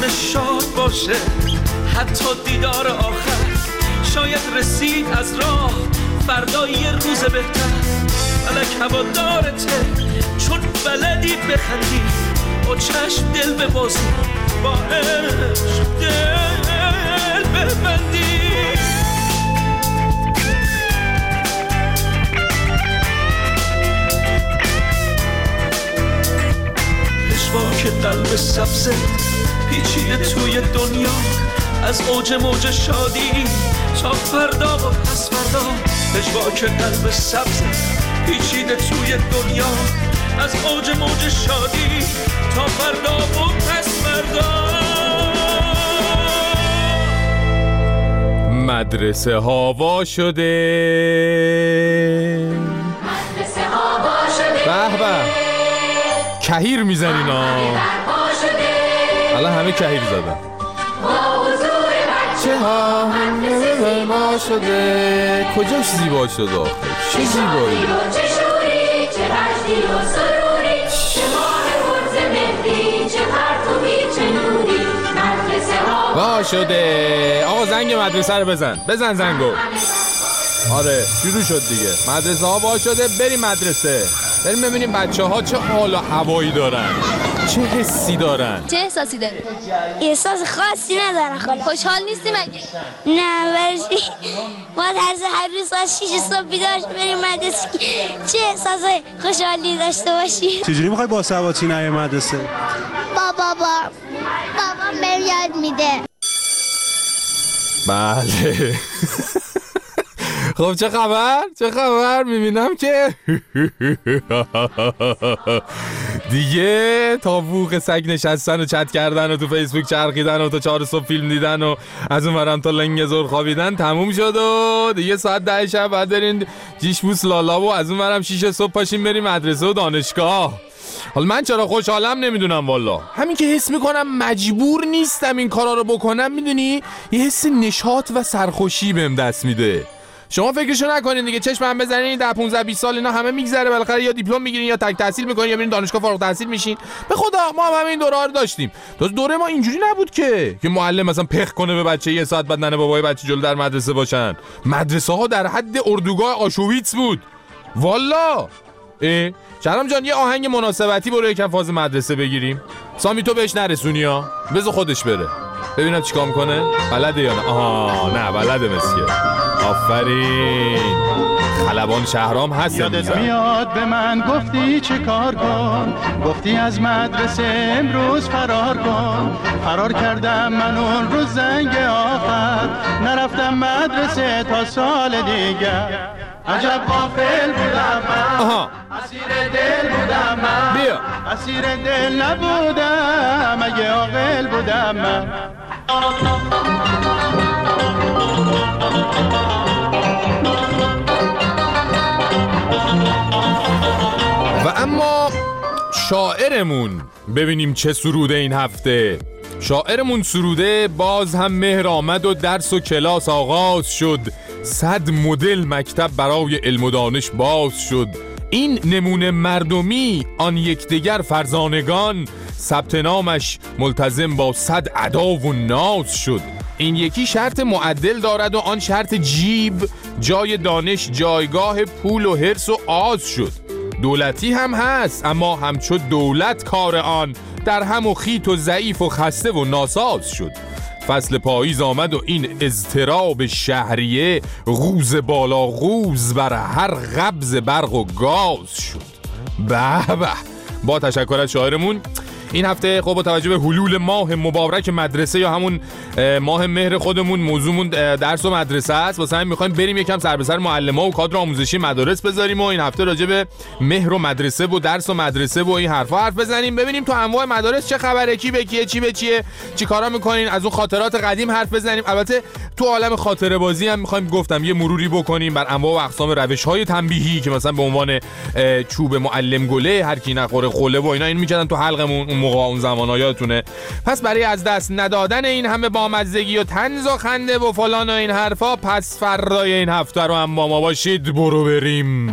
شاد باشه، حتی دیدار آخر شاید رسید از راه، فردا یه روز بهتر. فلک هوادارته چون بلدی بخندی، با چشم دل ببازی، با عشق دل ببندی. پشواک قلب سبزه پیچیده توی دنیا، از اوج موج شادی تا فردا و پس فردا. پشواک قلب سبزه پیچیده توی دنیا، از اوج موج شادی تا فردا و پس فردا. مدرسه هوا شده، مدرسه هوا شده، به به کهیر میزنین ها، الان همه کهیر زدن. چه ها مدرسه ما شده، کجاش زیبا شده آخه، چه زیبایی، چه شوری، چه رشدی و سروری، چه ماه برز مهدی، چه پرتوی، چه نوری. مدرسه هوا شده. آقا زنگ مدرسه رو بزن زنگو. آره شروع شد دیگه، مدرسه ها با شده، بریم مدرسه، بریم ببینیم بچه ها چه حال و هوایی دارن، چه حسی دارن. چه احساسی داری؟ احساس خاصی ندارم خاله. خوشحال نیستی مگه؟ نه برشی ما درس هر روز از 6 صبح بیدار بریم مدرسه، چه احساس خوشحالی داشته باشی. چجوری میخوای با سواتی نهی مدرسه؟ بابام بهم یاد میده. بله خب چه خبر میبینم که دیگه تا بوق سگ نشستن و چت کردن و تو فیسبوک چرخیدن و تا 4 صبح فیلم دیدن و از اون ورم تا لنگ زور خوابیدن تموم شد و دیگه ساعت 10 شب بعد برین جیش بوس لالا و از اون ورم 6 صبح پاشین بریم مدرسه و دانشگاه. حالا من چرا خوشحالم نمیدونم والا، همین که حس میکنم مجبور نیستم این کارا رو بکنم، میدونی یه حس نشاط و سرخوشی بهم دست میده. شما فکرشو نکنین دیگه، چشم هم بزنین 10 15 20 سال اینا همه میگذره، بالاخره یا دیپلم میگیرین یا تک تحصیل میکنین یا برین دانشگاه فارغ التحصیل میشین. به خدا ما هم همین دوره‌ها رو داشتیم. دوره ما اینجوری نبود که معلم مثلا پخ کنه به بچه یه ساعت بعد ننه بابای بچه جلو در مدرسه باشن. مدرسه ها در حد اردوگاه آشویتس بود والا. شرم جان یه آهنگ مناسبتی برو یکم فاز مدرسه بگیریم. سامی تو بهش نرسونی ها، بذار خودش بره ببینم چیکار میکنه، بلده یا نه. آها نه بلده مسکه. آفرین خلبان شهرام هست. یادت میاد به من گفتی چه کار کن، گفتی از مدرسه امروز فرار کن. فرار کردم من اون روز زنگ آخر، نرفتم مدرسه تا سال دیگر. عجب غافل بودم من، اسیر دل بودم من، بیا اسیر دل نبودم اگه عاقل بودم من. و اما شاعرمون ببینیم چه سروده این هفته. شاعرمون سروده باز هم مهر آمد و درس و کلاس آغاز شد، 100 مدل مکتب برای علم و دانش باز شد. این نمونه مردمی آن یکدیگر فرزانگان، ثبت نامش ملتزم با 100 ادا و ناز شد. این یکی شرط معدل دارد و آن شرط جیب، جای دانش جایگاه پول و حرص و آز شد. دولتی هم هست اما همچو دولت کار آن، در هم و خیت و ضعیف و خسته و ناساز شد. فصل پاییز آمد و این اضطراب شهریه، غوز بالا غوز بر هر قبض برق و گاز شد. به به. با تشکر از شاعرمون این هفته خب با توجه به حلول ماه مبارک مدرسه یا همون ماه مهر خودمون، موضوعمون درس و مدرسه است. واسه همین می‌خوایم بریم یکم سر به سر معلم‌ها و کادر آموزشی مدارس بذاریم و این هفته راجع به مهر و مدرسه و درس و مدرسه و این حرفا حرف بزنیم، ببینیم تو انواع مدارس چه خبره، کی به کیه، چی به چیه، چی کارا می‌کنین، از اون خاطرات قدیم حرف بزنیم. البته تو عالم خاطره بازی هم می‌خوایم گفتم یه مروری بکنیم بر انواع و اقسام روش‌های تنبیهی که مثلا به عنوان چوب معلم گله، هر کی نخوره خوله و اینا این می‌کردن تو حلقمون اون موقع اون زمانا، یادتونه. پس برای از دست ندادن این همه بامزگی و طنز و خنده و فلان و این حرفا، پس فردای این هفته رو هم با ما باشید. برو بریم.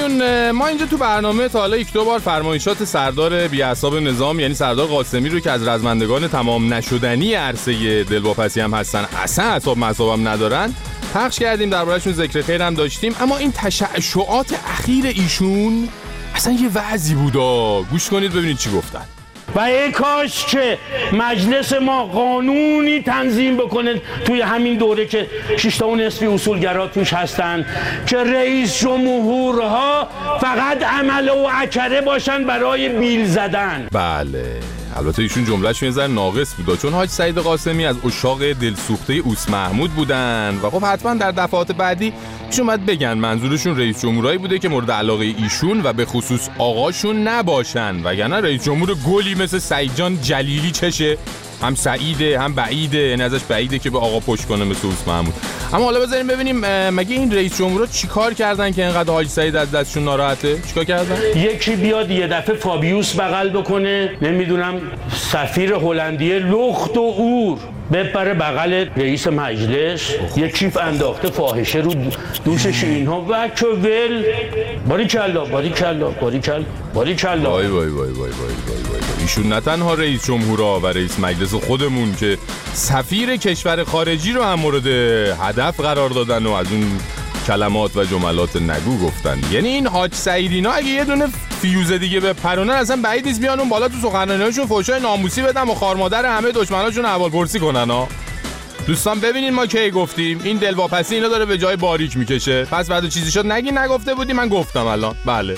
دوستان ما اینجا تو برنامه تا حالا 1-2 بار فرمایشات سردار بی‌اعصاب نظام یعنی سردار قاسمی رو که از رزمندگان تمام نشدنی عرصه دلواپسی هم هستن، اصلا اعصاب مصابم ندارن، پخش کردیم، درباره‌شون ذکر خیر هم داشتیم. اما این تشعشعات اخیر ایشون اصلا یه وضعی بودا. گوش کنید ببینید چی گفتن. و ای کاش که مجلس ما قانونی تنظیم بکنه توی همین دوره که 6 تا نصفی اصولگرا توش هستن که رئیس جمهورها فقط عمله و عکره باشن برای بیل زدن. بله البته ایشون جمله‌شون یه ذره ناقص بود چون حاج سعید قاسمی از عشاق دلسوخته اوس محمود بودن و خب حتما در دفعات بعدی ایشون باید بگن منظورشون رئیس جمهورایی بوده که مورد علاقه ایشون و به خصوص آقاشون نباشن، وگرنه رئیس جمهور گلی مثل سعید جان جلیلی چشه، هم سعیده هم بعیده، یعنی ازش بعیده که به آقا پشت کنه مثل اوس محمود. اما حالا بذاریم ببینیم مگه این رئیس جمهورا چیکار کردن که اینقدر حاج سعید از دستشون ناراحته؟ چیکار کردن؟ یکی بیاد یه دفعه فابیوس بغل بکنه، نمیدونم سفیر هلندیه لخت و اور بپره بغل رئیس مجلس، یه کیف انداخته فاحشه رو دوشش اینها و که ول باریکلا باریکلا باریکلا باریکلا. وای وای وای وای وای وای. ایشون نه تنها رئیس جمهورا و رئیس مجلس خودمون که سفیر کشور خارجی رو هم مورد هدف قرار دادن و از اون کلمات و جملات نگو گفتن. یعنی این حاج سعیدینا اگه یه دونه فیوز دیگه به پرونن اصلا بعید نیست بیان اون بالا تو سخنرانیاشون فحشای ناموسی بدن و خارمادر همه دشمناشون احوالپرسی کنن ها. دوستان ببینین ما کی گفتیم این دلواپسی اینا داره به جای باریک میکشه، پس بعد چیزی شد نگی نگفته بودی، من گفتم الان. بله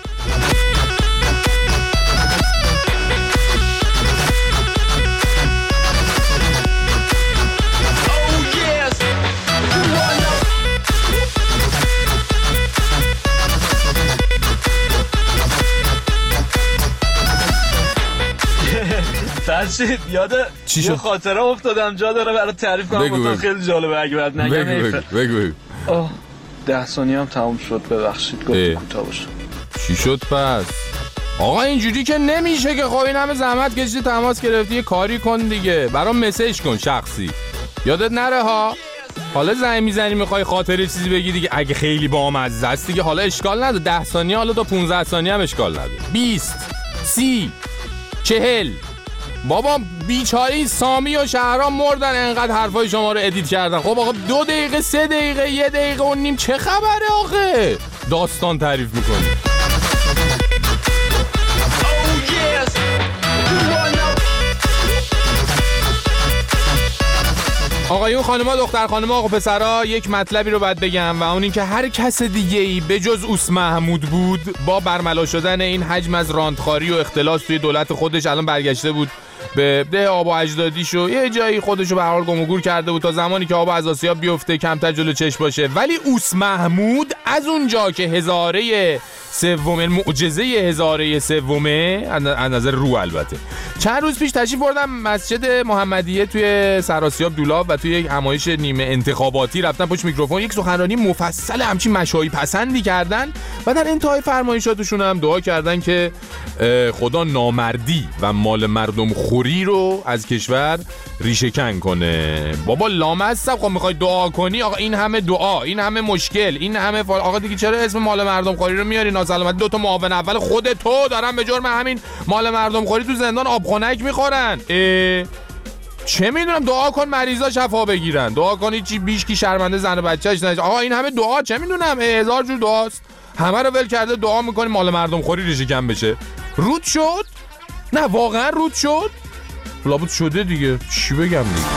فرشید یاد یه خاطره افتادم جا داره برای تعریف کنم با تو، خیلی جالبه اگه بعد نگم. بگو 10 ثانیه هم تموم شد ببخشید گفت کوتاه باشه. چی شد پس؟ آقا اینجوری که نمیشه که خب این همه زحمت کشیدی تماس گرفتی یه کاری کن دیگه، برام مسیج کن شخصی، یادت نره ها. حالا زنگ میزنی میخوای خاطره چیزی بگی دیگه اگه خیلی بامزه است دیگه حالا اشکال نداره، 10 ثانیه حالا تا 15 ثانیه هم اشکال نداره، 20 30 40. بابا بیچاره سامی و شهرام مردن انقدر حرفای شما رو ادیت کردن. خب آقا 2 دقیقه 3 دقیقه 1 دقیقه و نیم چه خبره آخه داستان تعریف میکنی؟ آقایون خانم‌ها دختر خانم‌ها آقا پسرا یک مطلبی رو باید بگم و اون این که هر کس دیگه‌ای به جز اوس محمود بود با برملا شدن این حجم از راندخاری و اختلاس توی دولت خودش الان برگشته بود به ده آب و اجدادیشو، یه جایی خودشو به هر حال گم و گور کرده بود تا زمانی که آب از آسیا بیفته کمتر جلو چشم باشه. ولی اوس محمود از اونجا که هزاره سوم معجزه هزاره سومه از نظر رو البته چند روز پیش تشریف بردم مسجد محمدیه توی سراسیاب دولاب و توی یک همایش نیمه انتخاباتی رفتن پشت میکروفون یک سخنرانی مفصل همچین مشاهی پسندی کردن و در انتهای فرمایشاتشون هم دعا کردن که خدا نامردی و مال مردم خوری رو از کشور ریشه کن کنه. بابا لامصب خب میخوای دعا کنی آقا، این همه دعا، این همه مشکل، این همه آقا دیگه چرا اسم مال مردم خوری رو میاری؟ ناسلامتی 2 تا معاون اول خود تو دارن به جرم همین مال مردم خوری تو زندان آبخنک میخورن. چه میدونم دعا کن مریضا شفا بگیرن، دعا کنی چی بیش کی شرمنده زن و بچه‌اش نشه. آقا این همه دعا چه میدونم 1000 جور دعاست، همه رو ول کرده دعا میکنی مال مردم خوری ریشه کن بشه. رود شد؟ نه واقعا رود شد؟ لابد شده دیگه، چی بگم دیگه.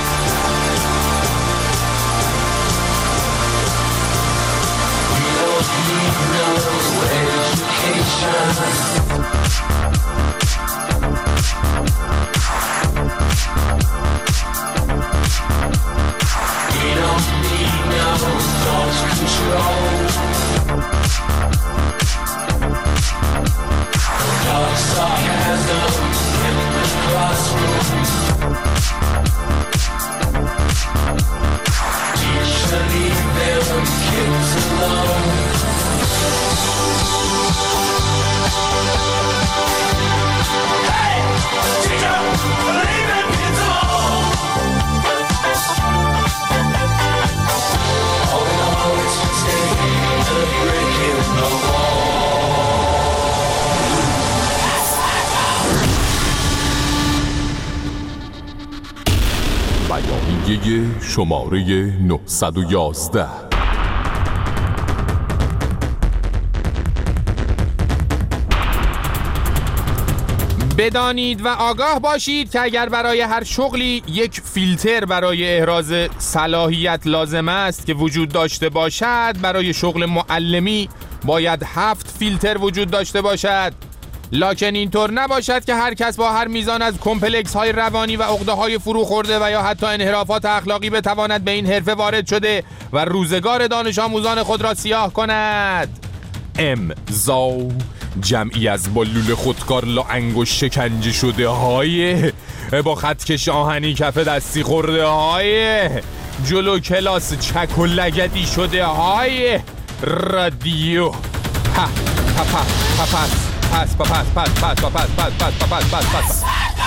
بیانیه شماره 911. بدانید و آگاه باشید که اگر برای هر شغلی یک فیلتر برای احراز صلاحیت لازم است که وجود داشته باشد، برای شغل معلمی باید 7 فیلتر وجود داشته باشد. لکن اینطور نباشد که هر کس با هر میزان از کمپلکس های روانی و عقده های فرو خورده و یا حتی انحرافات اخلاقی بتواند به این حرفه وارد شده و روزگار دانش آموزان خود را سیاه کند. امضا جمعی از با لوله خودکار لا انگشت شکنجه شده های با خطکش آهنی کف دستی خورده های جلو کلاس چک و لگدی شده های رادیو پس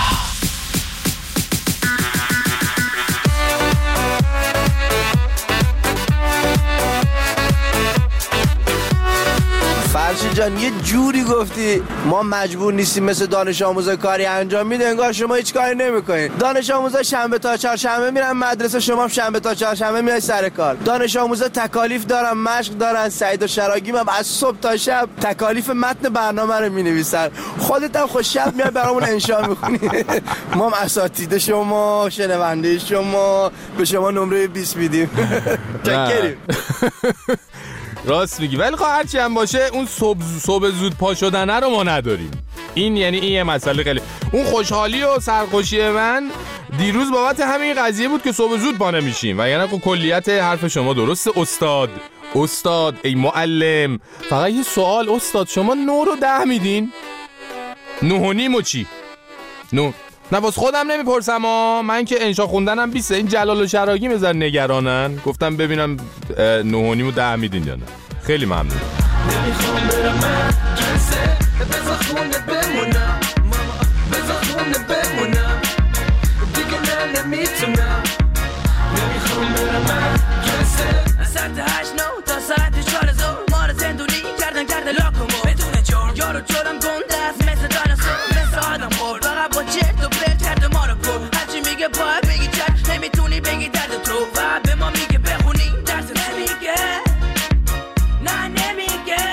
فرشی جان یه جوری گفتی ما مجبور نیستیم مثل دانش آموزا کاری انجام میده، انگار شما هیچ کاری نمیکنین. دانش آموزا شنبه تا چهارشنبه میرن مدرسه، شما شنبه تا چهارشنبه میای سر کار. دانش آموزا تکالیف دارن، مشق دارن. سعید و شراگیم هم از صبح تا شب تکالیف متن برنامه رو مینویسن. خودت هم خوش شب میای برامون انشا میکنی. ما هم اساتید شما، شنونده شما، به شما نمره 20 میدیم. چکریم. راست میگی، ولی خب هرچی هم باشه اون صبح زود پا شدنه رو ما نداریم. این یعنی این یه مسئله خیلی. اون خوشحالی و سرخوشی من دیروز بابت همین قضیه بود که صبح زود پا نمیشیم. و یعنی کلیت حرف شما درسته استاد ای معلم. فقط یه سوال استاد، شما 9 رو 10 میدین؟ 9.5 و چی؟ 9 نه باز خودم نمیپرسم من که انشا خوندنم 20. این جلال و شراگی میذار نگرانن، گفتم ببینم 9.5 و 10 میدین یا نه. خیلی ممنون. نمیخوام برم مدرسه، بذار خونه بمونم ماما، بذار خونه بمونم دیگه نه نمیتونم. نمیخوام برم مدرسه. ساعت 8 تا ساعت 4 ظهر ما رو زندونی کرده لاکمو بدون جرم. یارو جرم گنده است مثل دانسور، مثل آدم خورد فقط با چرت و پرت کرده ما رو پر. هرچی میگه باید بگی چک، نمیتونی بگی درد تو و به ما میگه بخونیم درس نمیگه. نه نمیگه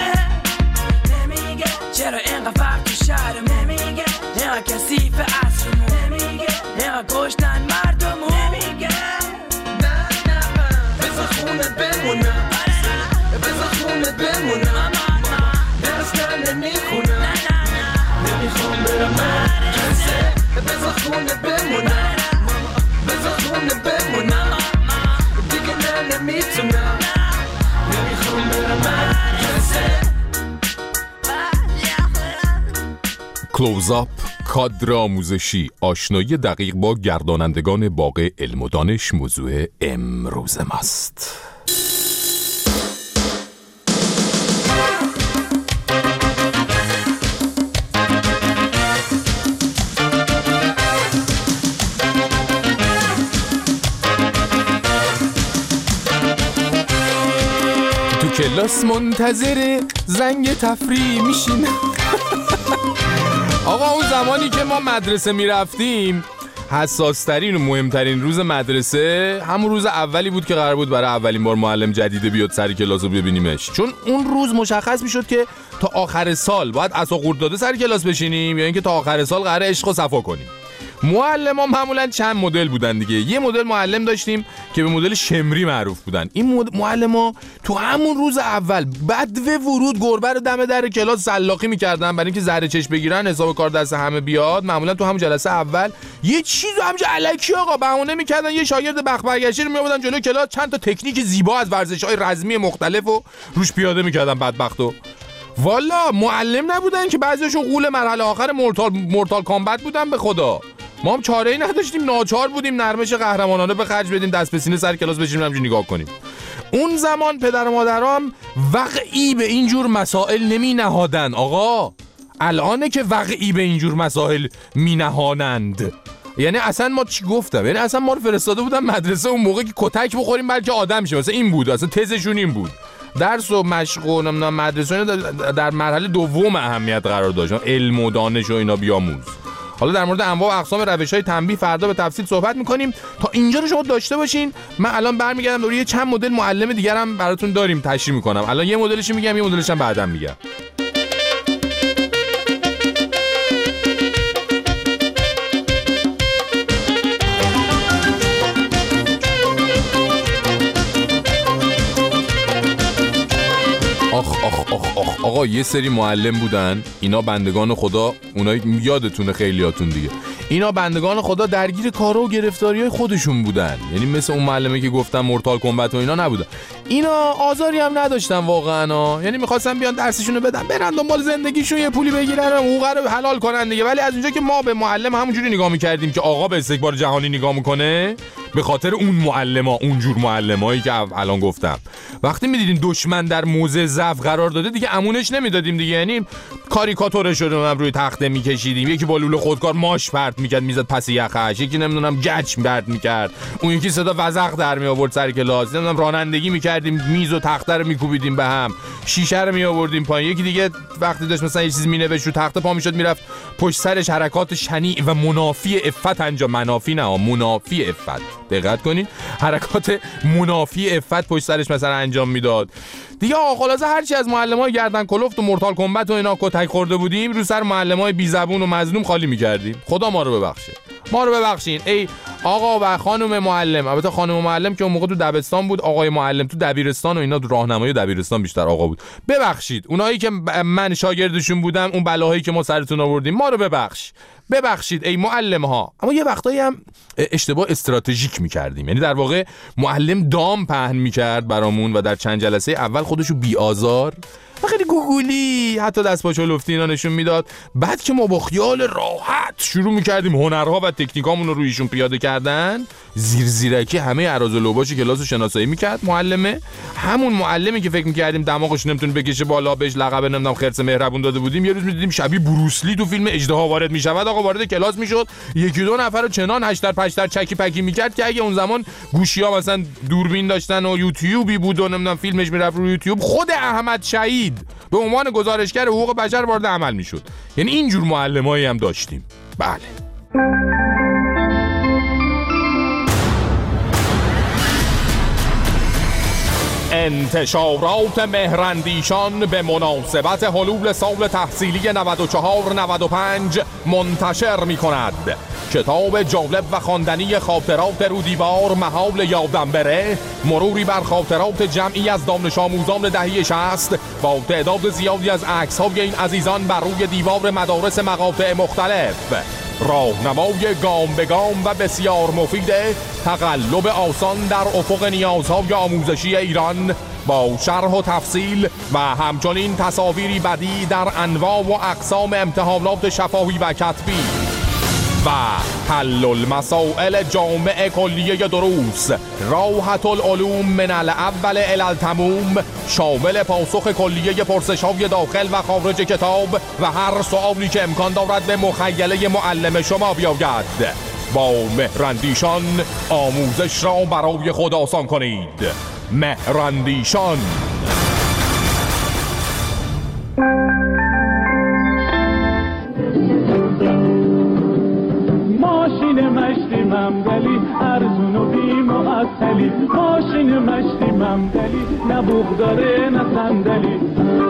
چرا اینقدر فرق تو شهرمون نمیگه. اینقدر کثیف عصرمون نمیگه. اینقدر کشتن مردمون نمیگه. نه بذار خونه بمونم، بذار خونه بمونم درس نمیخونم. نمیخوام برم مدرسه، بذار خونه بمونم، بذار خونه بمونم دیگه نه نمیتونم. نمیخوام برم مدرسه. کلوزآپ کادر آموزشی، آشنایی دقیق با گردانندگان باغ علم و دانش موضوع امروز ماست. تو کلاس منتظر زنگ تفریح میشین. آقا اون زمانی که ما مدرسه میرفتیم حساسترین و مهمترین روز مدرسه همون روز اولی بود که قرار بود برای اولین بار معلم جدیده بیاد سر کلاس رو ببینیمش. چون اون روز مشخص میشد که تا آخر سال باید عصا قورت داده سر کلاس بشینیم یا اینکه تا آخر سال قراره عشق و صفا کنیم. معلم‌ها معمولاً چند مدل بودن دیگه. یه مدل معلم داشتیم که به مدل شمری معروف بودن. این معلم‌ها تو همون روز اول بدو ورود گربه رو دم در کلاس سلاخی می‌کردن برای اینکه زهر چش بگیرن، حساب کار دست همه بیاد. معمولاً تو همون جلسه اول یه چیز همینجا الکی آقا بهونه می‌کردن، یه شاگرد بخبرگشی رو می‌آوردن جلوی کلاس، چند تا تکنیک زیبا از ورزش‌های رزمی مختلف رو روش پیاده می‌کردن بدبختو. والا معلم نبودن که بعضیشون غول مرحله آخر مورتال کامبت بودن به خدا. ما هم چاره‌ای نداشتیم، ناچار بودیم نرمش قهرمانانه به خرج بدیم، دست به سینه سر کلاس بشینیم همینجوری نگاه کنیم. اون زمان پدر و مادرام وقعی به اینجور مسائل نمی نهادن آقا. الانه که وقعی به اینجور مسائل می نهانند. یعنی اصلا ما چی گفتم؟ یعنی اصلا ما رو فرستاده بودن مدرسه اون موقع که کتک بخوریم بلکه آدم شیم. مثلا این بود، اصلا تزشون این بود. درس و مشق و مدرسه در مرحله دوم اهمیت قرار داشت، علم و دانش و اینا بیاموز. حالا در مورد انواع و اقسام روش‌های تنبیه فردا به تفصیل صحبت می‌کنیم. تا اینجا رو شما داشته باشین. من الان برمیگردم روی چند مدل معلم دیگرم براتون داریم تشریح می‌کنم. الان یه مدلش میگم، یه مدلش هم بعداً میگم. آقا یه سری معلم بودن، اینا بندگان خدا، اونایی یادتونه خیلیاتون دیگه، اینا بندگان خدا درگیر کارا و گرفتاریای خودشون بودن. یعنی مثل اون معلمه که گفتم مورتال کمبت و اینا نبودن. اینا آزاری هم نداشتن واقعا، یعنی می‌خواستن بیان درسشونو بدن، برن دنبال زندگیشون، یه پولی بگیرن، حقوق رو حلال کنن دیگه. ولی از اونجا که ما به معلم همونجوری نگاه می‌کردیم که آقا به استکبار جهانی نگاه می‌کنه، به خاطر اون معلما، اونجور معلمایی که الان گفتم، وقتی می‌دیدیم دشمن در موضع ضعف قرار داده دیگه امونش نمیدادیم دیگه. یعنی کاریکاتور شده هم روی تخته میکشیدیم، یکی با لوله خودکار ماش پرت میکرد میزد پس یخش، یکی نمیدونم گچ پرت میکرد، اون یکی صدا وزغ در می آورد سر کلاس، نمیدونم رانندگی میکردیم میز و تخته رو میکوبیدیم به هم، شیشه رو می آوردیم پایین، یکی دیگه وقتی داشت مثلا یه چیز مینوشت رو تخته پا میشد میرفت پشت سرش حرکات شنیع و منافی عفت انجام، منافی نه منافی عفت، دقت کنین، حرکات منافی عفت پشت سرش مثلا انجام میداد دیگه. خلاصه هرچی از معلمای گردن کلفت و مورتال کمبت و اینا کتک خورده بودیم رو سر معلمای بی زبون و مظلوم خالی می‌کردیم. خدا ما رو ببخشه، ما رو ببخشین ای آقا و خانم معلم. البته خانم معلم که اون موقع تو دبستان بود، آقای معلم تو دبیرستان و اینا، تو راهنمایی دبیرستان بیشتر آقا بود. ببخشید اونایی که من شاگردشون بودم، اون بلاهایی که ما سرتون آوردیم، ما رو ببخشید ای معلم ها. اما یه وقتایی هم اشتباه استراتژیک می‌کردیم، یعنی در واقع معلم دام پهن می‌کرد برامون و در چند جلسه اول خودشو بی‌آزار و خیلی گوگولی حتی دست پا چلفتی اینا نشون میداد. بعد که ما با خیال راحت شروع میکردیم هنرها و تکنیکامون رو روی ایشون پیاده کردن، زیرکی همه اراز و لوباش کلاسو شناسایی میکرد معلمه. همون معلمی که فکر میکردیم دماغش نمیتونه بکشه بالا، بهش لقب نمیدونم خرس مهربون داده بودیم، یه روز میدیدیم شبیه بروسلی تو فیلم اژدها وارد میشود. آقا وارد کلاس میشد، یکی دو نفر رو چنان هشتر پشتر چکی پکی میکرد که اگه اون زمان گوشی‌ها مثلا دوربین داشتن و یوتیوبی بود و نمیدونم فیلمش میرفت رو یوتیوب، خود احمد شهید به عنوان گزارشگر حقوق بشر وارد عمل میشد. یعنی اینجور معلمایی هم داشتیم. بله. انتشارات مهراندیشان به مناسبت حلول سال تحصیلی 94-95 منتشر می کند کتاب جالب و خواندنی خاطرات رو دیوار محال یادم بره، مروری بر خاطرات جمعی از دانش آموزان دهه 60 با تعداد زیادی از عکس‌های این عزیزان بر روی دیوار مدارس مقاطع مختلف. راهنمای گام به گام و بسیار مفید تقلب آسان در افق نیازهای آموزشی ایران با شرح و تفصیل و همچنین تصاویری بدیع در انواع و اقسام امتحانات شفاهی و کتبی و حل المسائل جامع کلیه دروس راحت العلوم من الاول الی التموم، شامل پاسخ کلیه پرسش‌های داخل و خارج کتاب و هر سوالی که امکان دارد به مخیله معلم شما بیاید. با مهراندیشان آموزش را برای خود آسان کنید. مهراندیشان. ماشین مشتی ممدلی ارزون و بی معطلی، ماشین مشتی ممدلی نه بوق داره نه صندلی.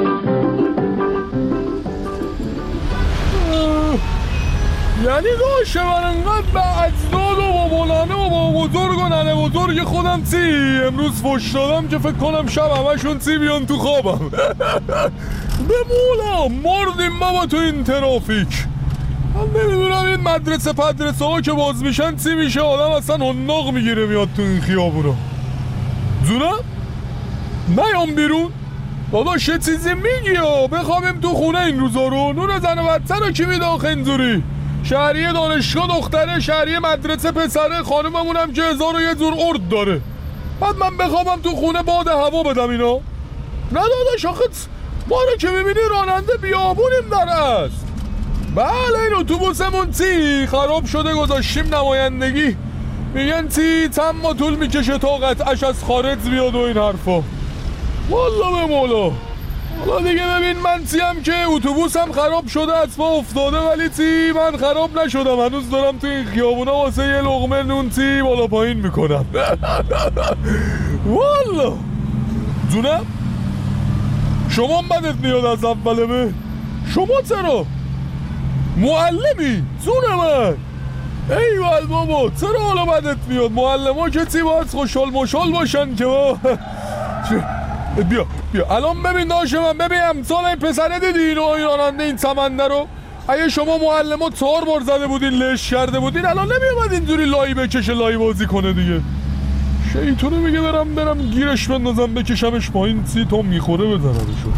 یعنی داشته من انقدر به اجداد و بابولانه و با بزرگ و ننه بزرگ خودم سی امروز فش دادم که فکر کنم شب همشون سی بیان تو خوابم. به مولا مردیم بابا تو این ترافیک. من نمیدونم این مدرسه ها که باز میشن سی میشه آدم اصلا هنناق میگیره میاد تو این خیابونا. زونه؟ نیام بیرون؟ داداش یه چیزی میگی یا بخوابیم تو خونه این روزا رو؟ نون زن و بچه رو کی میده آخه اینجوری؟ شهریه دانشگاه دختره، شهریه مدرسه پسره، خانممونم که 1001 جور ارد داره. بعد من بخوابم تو خونه باد هوا بدم اینا؟ نه داداش آخه ما رو که میبینی راننده بیابونیم در است. بله این اتوبوسمون چی خراب شده گذاشتیم نمایندگی، میگن چی چند ما طول میکشه تا قطعش از خارج بیاد و این حرفا. والله به مولا حالا دیگه ببین من تیم که اتوبوسم خراب شده از پا افتاده، ولی تی من خراب نشدم، هنوز دارم تو این خیابونا واسه یه لقمه نون تی بالا پایین میکنم. والا جونم شما بدت میاد از اوله به شما چرا معلمی جون من؟ ایوال بابا چرا حالا بدت میاد؟ معلم که تی باید خوشحال مشال باشن که بیا الان ببین داشت من، ببین امثال این پسره دیدی اینو این راننده این سمنده رو، اگه شما معلم ها 4 بار زده بودین لش کرده بودین الان نمیومد اینجوری لایی بکشه لایی بازی کنه دیگه. شیطونه میگه برم گیرش بندازم بکشمش پایین سی تا میخوره بزنمشو.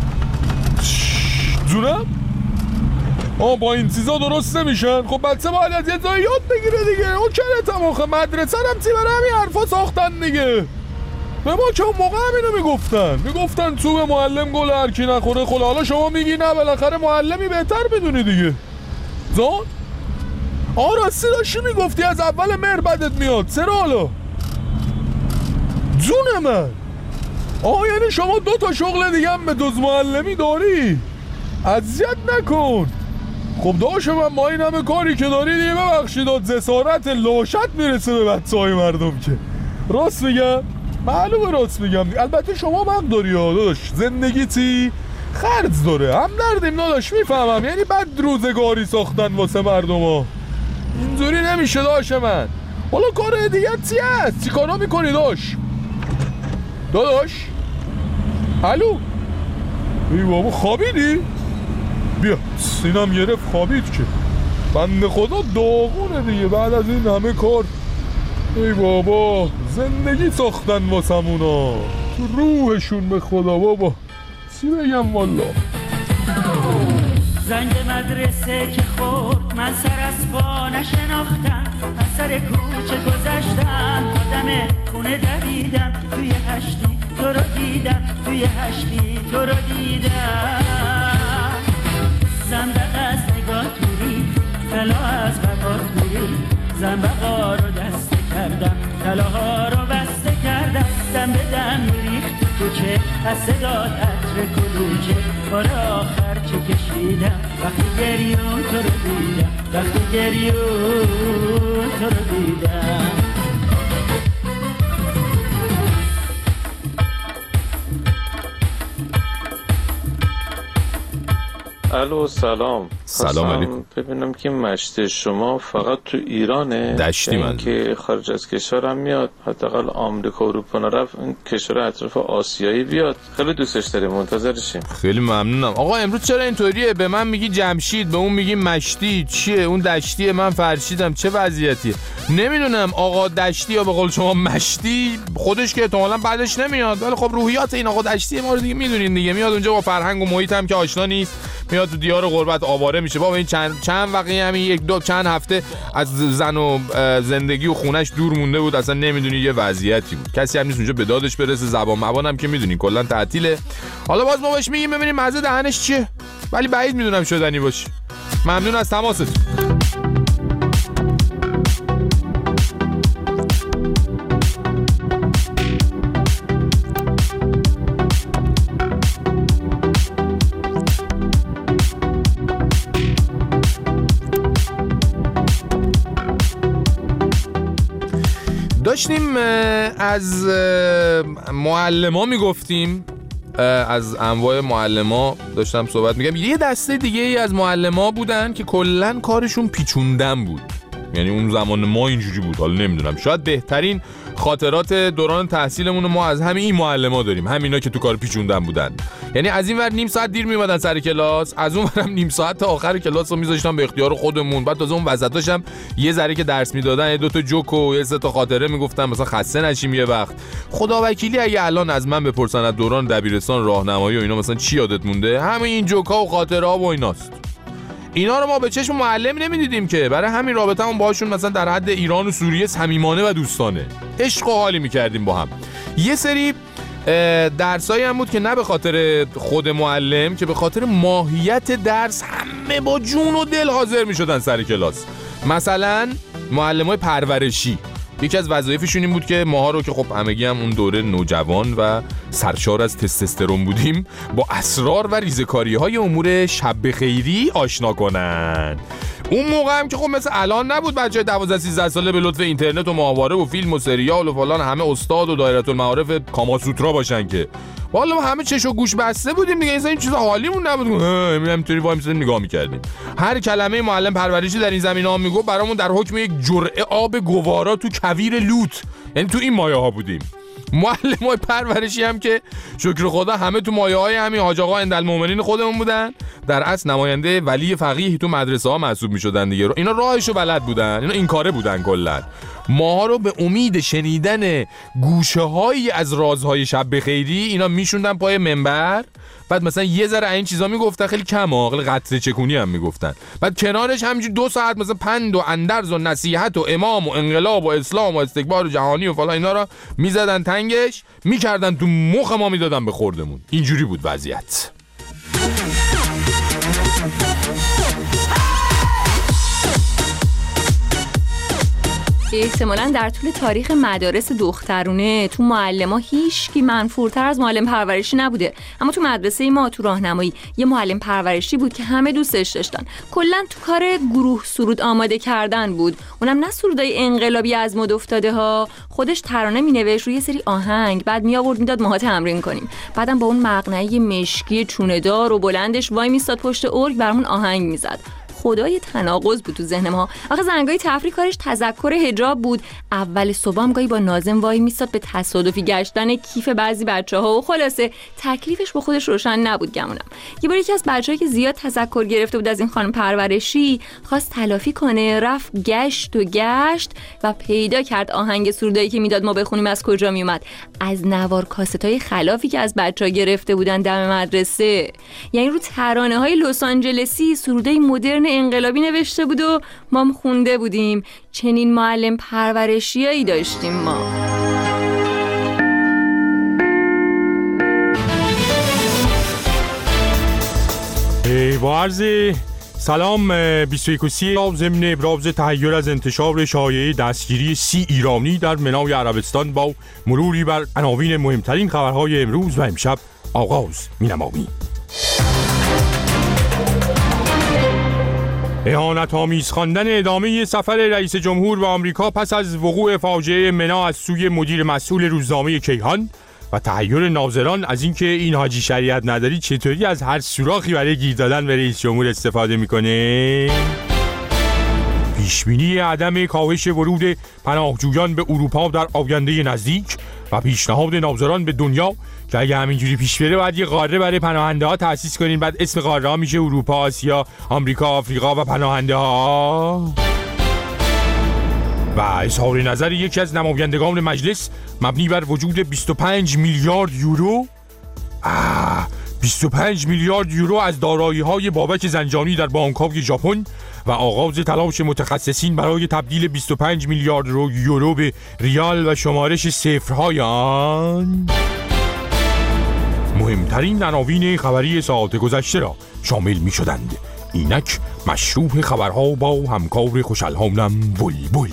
جونم؟ با این چیزا درست نمیشن. خب بچه باید از یه جایی یاد بگیره دیگه. او کرتم آخه مدرسه هم تی برای همین حرفا ساختن دیگه. به ما که اون موقع همینو میگفتن تو به معلم گل هرکی نخوره خلا. حالا شما میگی نه بالاخره معلمی بهتر بدونی دیگه. زان؟ راستی داشتی میگفتی از اول مهر بدت میاد. چرا حالا؟ جون من یعنی شما 2 تا شغل دیگه هم به جز معلمی داری؟ اذیت نکن. خب داشت من ما این همه کاری که داری دیگه ببخشید جسارت لاشت میرسه به بچه های مردم که. راست میگم؟ معلومه راست میگم. البته شما حق داری داداش، زندگی تی خرج داره، هم دردیم داداش میفهمم. یعنی بد روزگاری ساختن واسه مردم ها، اینجوری نمیشه داشت من. حالا کار دیگه چی هست؟ چی کارا میکنی داداش؟ الو ای بابا خوابیدی؟ بیا سینم گرفت خوابید که بنده خدا داغونه دیگه بعد از این همه کار. ای بابا زندگی ساختن واسمونا، تو روحشون به خدا. بابا چی بگم والا. زنگ مدرسه که خورد من سر از پا نشناختم، از سر کوچه گذشتم آدم خونه دویدم، توی هشتی تو رو دیدم، توی هشتی تو رو دیدم. زنبق از نگاه توری طلا از بقا توری، زنبقا رو دسته کردم طلاها رو بسته کردم، دم به دم ریخت تو کوچه از صدا عطر کلوچه بار آخر چه کشیدم وقتی گریون تو رو دیدم، وقتی گریون تو رو دیدم. الو سلام علیکم. ببینم که مشت شما فقط تو ایرانه؟ دشتی من که خارج از کشورم میاد، حداقل آمریکا اروپا نرفت، این کشور اطراف آسیایی بیاد. خیلی دوستش داریم، منتظرشیم. خیلی ممنونم. آقا امروز چرا اینطوریه؟ به من میگی جمشید، به اون میگی مشتی. چیه اون دشتیه من فرشیدم؟ چه وضعیتیه؟ نمیدونم. آقا دشتی یا به قول شما مشتی خودش که احتمالاً بعدش نمیاد، ولی خب روحیات این آقا دشتی ما رو دیگه میدونین دیگه. میاد اونجا با فرهنگ و محیط هم که آشنا نیست، میاد تو دیار غربت آواره میشه. بابا این چند وقتی همین چند هفته از زن و زندگی و خونش دور مونده بود، اصلا نمیدونی یه وضعیتی بود. کسی هم نیست اونجا به دادش برسه، زبان مبانم که میدونین کلا تعطیله. حالا باز ما بهش میگیم ببینیم مزه دهنش چیه، ولی بعید میدونم شدنی باشه. ممنون از تماستون. داشتیم از معلما میگفتیم، از انواع معلما داشتم صحبت میگم. یه دسته دیگه ای از معلما بودن که کلن کارشون پیچوندن بود، یعنی اون زمان ما اینجوری بود. حالا نمیدونم، شاید بهترین خاطرات دوران تحصیلمون ما از همین این معلما داریم، همینا که تو کار پیچوندن بودن. یعنی از این ور نیم ساعت دیر میومدن سر کلاس، از اون ورم نیم ساعت تا آخر کلاس رو میذاشتن به اختیار خودمون. بعد تازه اون وسطاش هم یه ذره که درس میدادن یه دو تا جوک و یه سه تا خاطره میگفتن، مثلا خسته نشیم یه وقت. خدا وکیلی اگه الان از من بپرسن از دوران دبیرستان راهنمایی و اینا مثلا چی یادت مونده، همه این جوکا و خاطره ها و ایناست. اینا رو ما به چشم معلم نمیدیدیم که، برای همین رابطمون باهاشون مثلا در حد ایران و سوریه صمیمانه و دوستانه، عشق و حالی میکردیم با هم. یه سری درسایی هم بود که نه به خاطر خود معلم که به خاطر ماهیت درس همه با جون و دل حاضر میشدن سر کلاس. مثلا معلمای پرورشی، یکی از وظایفشون این بود که ماها رو که خب همگی هم اون دوره نوجوان و سرشار از تستوسترون بودیم با اسرار و ریزکاری‌های امور شب خیری آشنا کنن. اون موقع هم که خب مثل الان نبود بچه 12-13 ساله به لطف اینترنت و ماهواره و فیلم و سریال و فلان همه استاد و دایره المعارف کاماسوترا باشن که والا همه چش و گوش بسته بودیم دیگه. این چیزا حالیمون نبود. همینطوری وای می‌سادیم نگاه می‌کردیم. هر کلمه معلم پرورشی در این زمینه‌ها میگفت برامون در حکم یک جرعه آب گوارا تو کویر لوت، یعنی تو این مایه‌ها بودیم. معلمای پرورشی هم که شکر خدا همه تو مایه‌های همین حاج آقا اندالمؤمنین خودمون بودن، در اصل نماینده ولی فقیه تو مدرسه ها محسوب می‌شدن دیگه. اینا راهشو بلد بودن، اینا این کاره بودن کلا. ماها رو به امید شنیدن گوشه‌هایی از رازهای شب بخیری اینا میشوندن پای منبر، بعد مثلا یه ذره این چیزا میگفتن، خیلی کم عاقل قطره چکونی هم میگفتن، بعد کنارش همینجوری 2 ساعت مثلا پند و اندرز و نصیحت و امام و انقلاب و اسلام و استکبار و جهانی و فلان اینا را میزدن تنگش میکردن تو مخ ما میدادن به خوردمون. اینجوری بود وضعیت. احتمالاً در طول تاریخ مدارس دخترونه تو معلم‌ها هیچکی منفورتر از معلم پرورشی نبوده، اما تو مدرسه ما تو راهنمایی یه معلم پرورشی بود که همه دوستش داشتن. کلاً تو کار گروه سرود آماده کردن بود، اونم نه سرودای انقلابی از مد افتاده ها. خودش ترانه مینوشت روی سری آهنگ، بعد می آورد میداد ماها تمرین کنیم. بعدم با اون مقنعه مشکی چونه‌دار و بلندش وای میستاد پشت ارگ برامون آهنگ میزد. خدای تناقض بود تو ذهن ما. آخه زنگای تفریح کارش تذکر حجاب بود. اول صبح هم گاهی با ناظم وای میستاد به تصادفی گشتن کیف بعضی بچه‌ها و خلاصه تکلیفش با خودش روشن نبود گمونم. یه بار یکی از بچه‌ها که زیاد تذکر گرفته بود از این خانم پرورشی خواست تلافی کنه، رفت گشت و پیدا کرد آهنگ سرودایی که میداد ما بخونیم از کجا میومد. از نوار کاستای خلافی که از بچه‌ها گرفته بودن دم مدرسه. یعنی رو ترانه‌های لس آنجلسی سرودای مدرن انقلابی نوشته بود و ما خونده بودیم. چنین معلم پرورشیایی داشتیم ما. با عرض سلام 21 ضمن ابراز تحیر از انتشار شایعه دستگیری 30 ایرانی در منای عربستان با مروری بر عناوین مهمترین خبرهای امروز و امشب آغاز می‌نماییم. اهانت‌آمیز خواندن ادامه سفر رئیس جمهور به آمریکا پس از وقوع فاجعه منا از سوی مدیر مسئول روزنامه کیهان و تحیر ناظران از اینکه این حاجی شریعت نداری چطوری از هر سوراخی برای گیر دادن به رئیس جمهور استفاده میکنه. پیشبینی عدم کاهش ورود پناهجویان به اروپا در آینده نزدیک و پیشنهاد ناظران به دنیا که اگه همینجوری پیش بره باید یه قاره برای پناهنده ها تأسیس کنین، بعد اسم قاره ها میشه اروپا، آسیا، آمریکا، آفریقا و پناهنده ها. و اظهار نظر یکی از نمایندگان مجلس مبنی بر وجود 25 میلیارد یورو 25 میلیارد یورو از دارایی‌های بابک زنجانی در بانک‌های ژاپن و آغاز تلاش متخصصین برای تبدیل 25 میلیارد یورو به ریال و شمارش صفرهای آن مهمترین عناوین خبری ساعت گذشته را شامل می‌شدند. اینک مشروع خبرها با همکار خوش‌الحالم بلبل.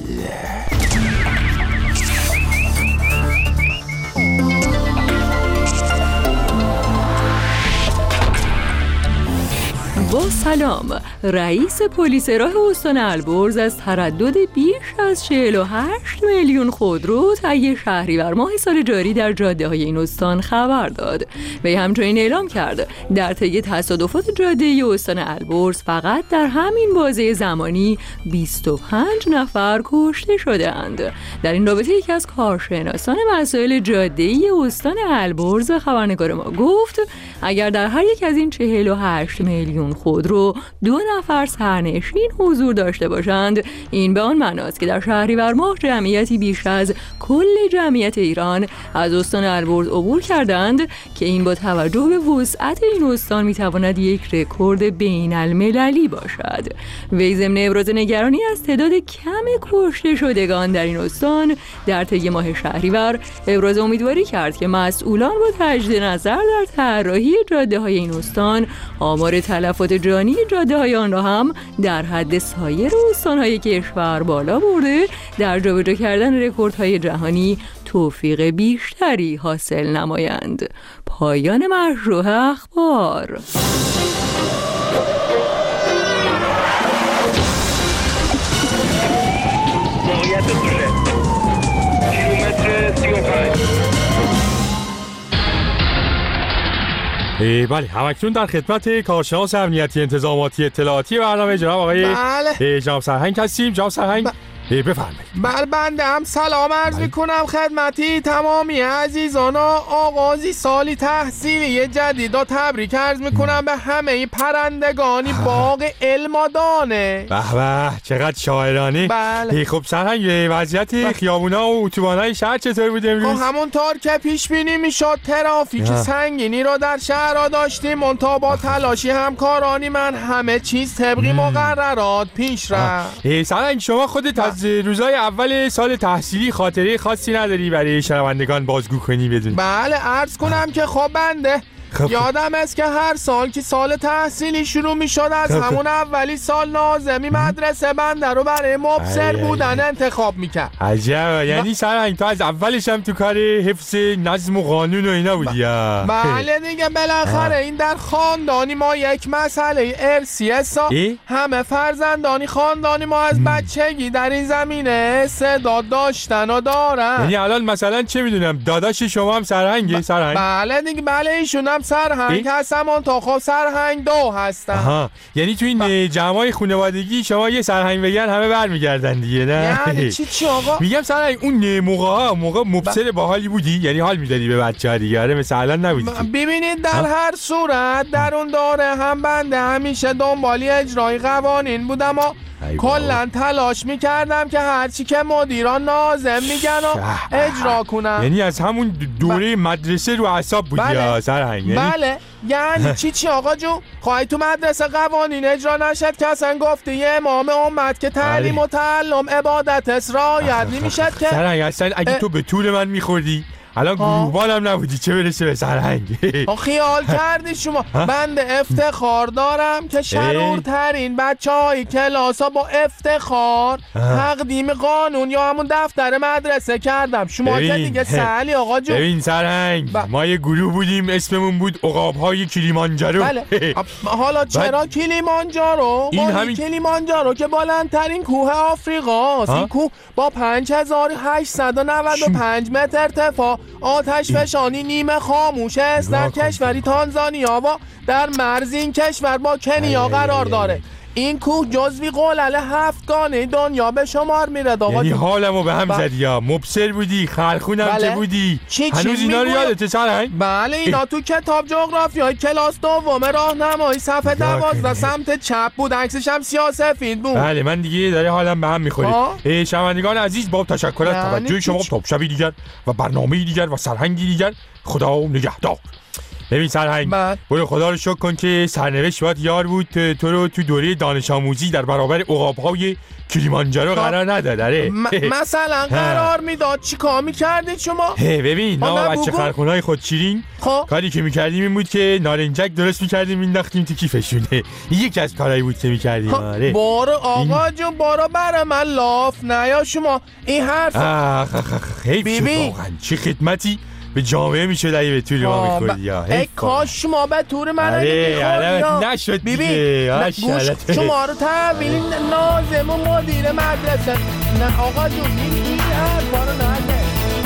با سلام، رئیس پلیس راه استان البرز از تردد بیش از 48 میلیون خودرو طی شهریور ماه سال جاری در جاده‌های این استان خبر داد. وی همچنین اعلام کرد در طی تصادفات جاده‌ای استان البرز فقط در همین بازه زمانی 25 نفر کشته شدند. در این رابطه یکی از کارشناسان مسائل جاده‌ای استان البرز خبرنگار ما گفت اگر در هر یک از این 48 میلیون خودرو 2 نفر سرنشین حضور داشته باشند، این به آن معناست که در شهریور ماه جمعیتی بیش از کل جمعیت ایران از استان البرز عبور کردند که این با توجه به وسعت این استان میتواند یک رکورد بین المللی باشد. وی ضمن ابراز نگرانی از تعداد کم کشته شدگان در این استان در طی ماه شهریور ابراز امیدواری کرد که مسئولان با تجدید نظر در طراحی جاده‌های این استان آمار تلفات مجانی جاده‌های آن را هم در حد سایر استان‌های کشور بالا برده در جابجا کردن رکوردهای جهانی توفیق بیشتری حاصل نمایند. پایان مشروح اخبار. موقعیت کوله کیلومتر 35. بله، همکنون در خدمت کارشناس امنیتی انتظاماتی اطلاعاتی برنامه جناب آقای جناب سرهنگ هستیم. جناب سرهنگ بفرمایید. بله، بنده هم سلام عرض میکنم خدمتی تمامی عزیزان. آغازی سالی تحصیلی جدید و تبریک عرض میکنم به همه پرندگانی باغ علم و دانه. به به، چقدر شاعرانه. بله. خب سرهنگ، وضعیت خیابونا و اتوبان‌های شهر چطور بود امروز؟ همونطور که پیش بینی میشد ترافیک سنگینی رو در شهر داشتیم، منتها با تلاشی همکارانی من همه چیز طبقی مقررات پیش رفت. سرهنگ، شما خودت از روزای اول سال تحصیلی خاطره خاصی نداری برای شنوندگان بازگو کنی بدون؟ بله، عرض کنم که خب بنده یادم است که هر سال که سال تحصیلی شروع می شد از همون اولی سال ناظمی مدرسه بنده رو برای مبصر بودن انتخاب می کرد. عجب، یعنی سرهنگ تو از اولش هم تو کار حفظ نظم و قانون و اینا بودی؟ بله دیگه، بالاخره این در خاندانی ما یک مسئله ارثی است. همه فرزندانی خاندانی ما از بچگی در این زمینه استعداد داشتن و دارن. یعنی الان مثلا چه میدونم داداش شما هم سرهنگه؟ سرهنگ؟ بله دیگه، بله ایشون هم سرهنگ هستم، تا خب سرهنگ 2 هستم. یعنی تو این جمعای خانوادگی شما یه سرهنگ بگن همه برمیگردن دیگه، نه؟ یعنی چی آقا؟ میگم سرهنگ اون موقع مبصر باحالی بودی؟ یعنی حال میدادی به بچه‌ها دیگه؟ آره، مثلا الان نبودی. ببینید در هر صورت در اون دوره هم بنده همیشه دنبالی اجرای قوانین بودم و کلن تلاش میکردم که هرچی که مدیران ناظم میگن و اجرا کنم. یعنی از همون دوره مدرسه رو اعصاب بودی یا سرهنگ؟ بله، یعنی چی آقا جون؟ خواهی تو مدرسه قوانین اجرا نشد که اصلا گفته یه امام امت که تعلیم و تعلم عبادت است رعایت نمیشد که؟ سرهنگ اصلا اگه تو به طول من میخوردی الان گروهبانم نبودی، چه برسه به سرهنگ. خیال کردی شما بنده افتخار دارم که شرورترین بچه‌های کلاسا با افتخار تقدیم قانون یا همون دفتر مدرسه کردم. شما که دیگه سهلی آقا جون. ببین سرهنگ، ما یه گروه بودیم اسممون بود عقاب‌های کلیمانجارو. بله. حالا چرا کلیمانجارو؟ این کلیمانجارو که بلندترین کوه آفریقاست. این کوه با 5895 متر ارتفاع آتش فشانی نیمه خاموش است در کشوری تانزانیا و در مرز این کشور با کنیا قرار داره. این کوه جزوی قلل 7گانه دنیا به شمار میره. یعنی حالمو به هم زدی یا مبصر بودی، خرخونم که بودی. هنوز اینا رو یادته سرهنگ؟ بله، اینا تو کتاب جغرافیای کلاس دوم راهنمایی صفحه 12 سمت چپ بود، عکسش هم سیاه‌سفید بود. بله، من دیگه داره حالم به هم میخوره. شنوندگان عزیز، با تشکر از توجه شما تا شبی دیگر و برنامه‌ای دیگر و سرهنگی دیگر، خدا نگهدار. ببین سرهنگ، برو خدا رو شکر کن که سرنوشت باید یار بود تو رو تو دوره دانش آموزی در برابر عقاب‌های کلیمانجارو قرار نداد. مثلا قرار میداد چی کار میکردید شما؟ ببین ما بچه خرخونهای خودشیرین کاری که میکردیم این بود که نارنجک درست میکردیم مینداختیم تو کیفشونه. یکی از کارهایی بود که میکردیم. برو آقا جون، برو برای من لاف نیا شما این حرف. حیف شد واقعا، چه خدمتی به جامعه میشد اگه به طور ما میخوردی. ای کاش شما به طور من میخوردی. نشد دیگه. شما رو تحویل ناظم و مدیر مدرسه. نه آقا جون، این حرفا رو نده.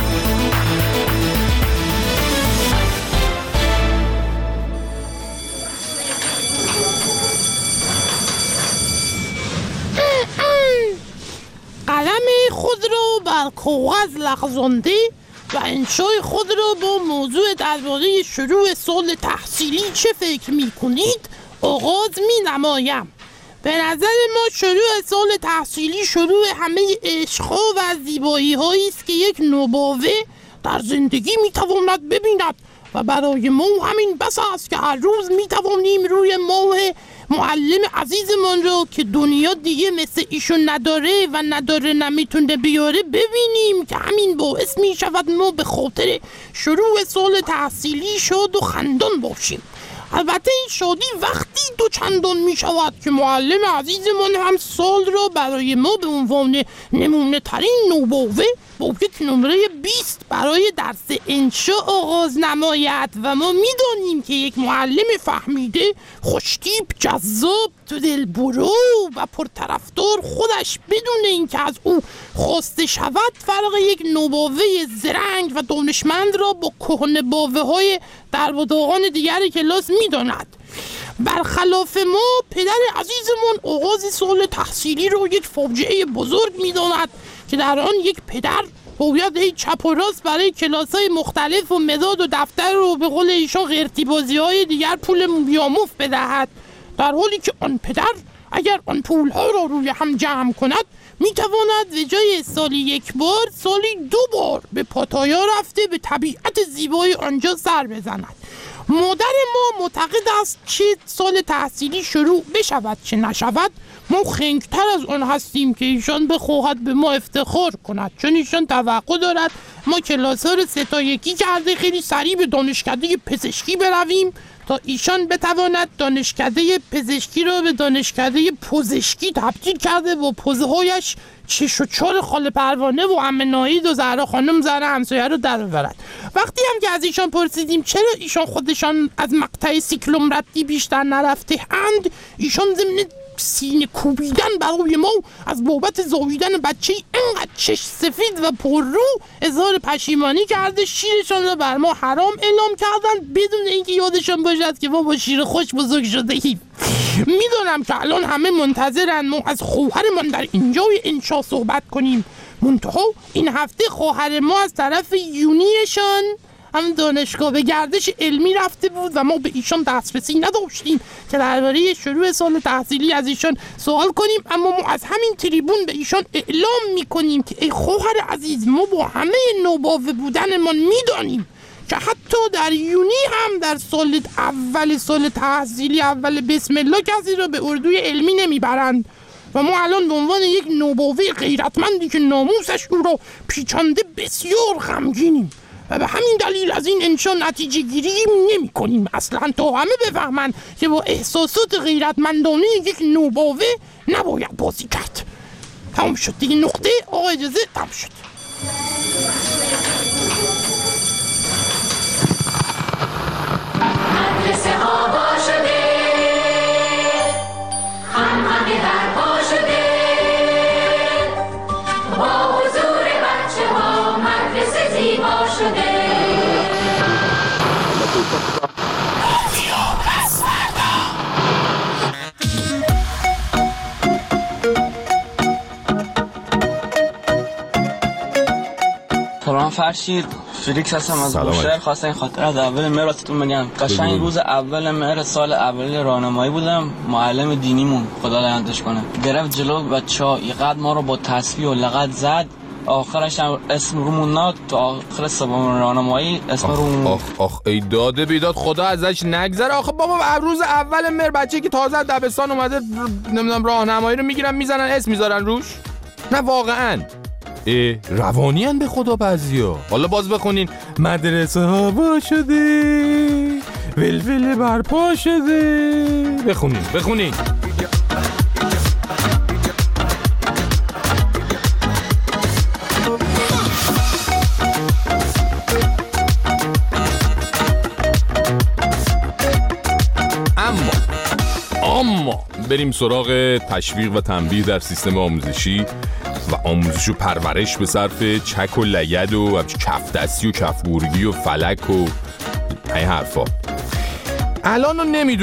قلم خود رو بر کاغذ لغزانده و انشای خود را با موضوع درباره شروع سال تحصیلی چه فکر می کنید آغاز می نمایم. به نظر ما شروع سال تحصیلی شروع همه عشق‌ها و زیبایی هایی است که یک نوباوه در زندگی می تواند ببیند و برای ما همین بس است که هر روز می توانیم روی ماه معلم عزیزمان را که دنیا دیگه مثل ایشون نداره و نداره نمیتونه بیاره ببینیم که همین باعث می شود ما به خاطر شروع سال تحصیلی شاد و خندان باشیم. البته این شادی وقتی دوچندان می شود که معلم عزیزمان هم سال را برای ما به عنوان نمونه ترین نوباوه با یک نمره 20 برای درس انشا آغاز نماید و ما می دانیم که یک معلم فهمیده، خوشتیپ، جذاب، تو دلبرو و پرطرفدار خودش بدون اینکه از او خواسته شود فرق یک نوباوه زرنگ و دانشمند را با کهنه باوه های در و داغان دیگر کلاس می داند. برخلاف ما پدر عزیزمان آغاز سال تحصیلی را یک فاجعه بزرگ می داند که در آن یک پدر باید هی چپ و راست برای کلاس‌های مختلف و مداد و دفتر رو به قول ایشان غیرتی بازی‌های دیگر پول بیاموف بدهد، در حالی که آن پدر اگر آن پول‌ها را روی هم جمع کند میتواند به جای سالی یک بار سالی 2 بار به پاتایا رفته به طبیعت زیبای آنجا سر بزند. مادر ما معتقد است چه سال تحصیلی شروع بشود چه نشود ما خنگ‌تر از آن هستیم که ایشان بخواهد به ما افتخار کند، چون ایشان توقع دارد ما کلاس‌ها رو 3 تا 1 کرده خیلی سریع به دانشکده پزشکی برویم تا ایشان بتواند دانشکده پزشکی را به دانشکده پزشکی تبدیل کرده با پوزه‌هایش چش و چال خاله پروانه و عمه ناهید و زهرا خانم زهر همسایه رو در ببرد. وقتی هم که از ایشان پرسیدیم چرا ایشان خودشان از مقطع سیکلوم ردی بیشتر نرفته اند، ایشان ضمن سینه کوبیدن برای ما از بابت زاییدن بچه اینقدر چش سفید و پررو اظهار پشیمانی کرده شیرشان را بر ما حرام اعلام کردند بدون اینکه یادشان باشد که ما با شیر خوش بزرگ شده ایم. میدونم که الان همه منتظرن ما از خواهرمان در اینجای انشا صحبت کنیم، منتها این هفته خواهر ما از طرف یونیشان هم دانشگاه به گردش علمی رفته بود و ما به ایشان دسترسی نداشتیم که درباره شروع سال تحصیلی از ایشان سوال کنیم، اما ما از همین تریبون به ایشان اعلام میکنیم که ای خواهر عزیز، ما با همه نوباوه بودنمان میدانیم که حتی در یونی هم در سال تحصیلی اول بسم الله کسی را به اردوی علمی نمیبرند و ما الان به عنوان یک نوباوه غیرتمندی که ناموسش او را پیچانده بسیار غمگینیم و به همین دلیل از این انشا نتیجه گیری نمی کنیم اصلا تا همه بفهمند که با احساسات غیرتمندانه یک نوباوه نباید بازی کرد. تمام شد دیگه، نقطه آقا اجازه تمام شد. مدرسه ها با شده همه در پا شده با حضور بچه ها مدرسه زیبا شده. سلام فرشید، فریکس هستم از بوشهر. خواستم این خاطر از اول مهر واسهتون بگم. قشنگ روز اول مهر سال اول راهنمایی بودم، معلم دینیمون خدا لعنتش کنه گرفت جلو بچه‌ها، اینقدر ما رو با تسبیح و لغت زد، آخرش هم اسم رومون ناد تا آخر سوم راهنمایی اسم رومون. آخ ای داده بیداد، خدا ازش نگذره. آخه بابا روز اول مهر بچه‌ای که تازه دبستان اومده نمیدونم راهنمایی رو میگیرن میزنن اسم میذارن روش. نه واقعاً روانیان به خدا بعضیا. حالا باز بخونین مدرسه ها با شده ولول برپا شده. بخونین اما بریم سراغ تشویق و تنبیه در سیستم آموزشی و آموزش و پرورش به صرف چک و لید و کف دستی و کفگورگی و فلک و این حرفا. الانو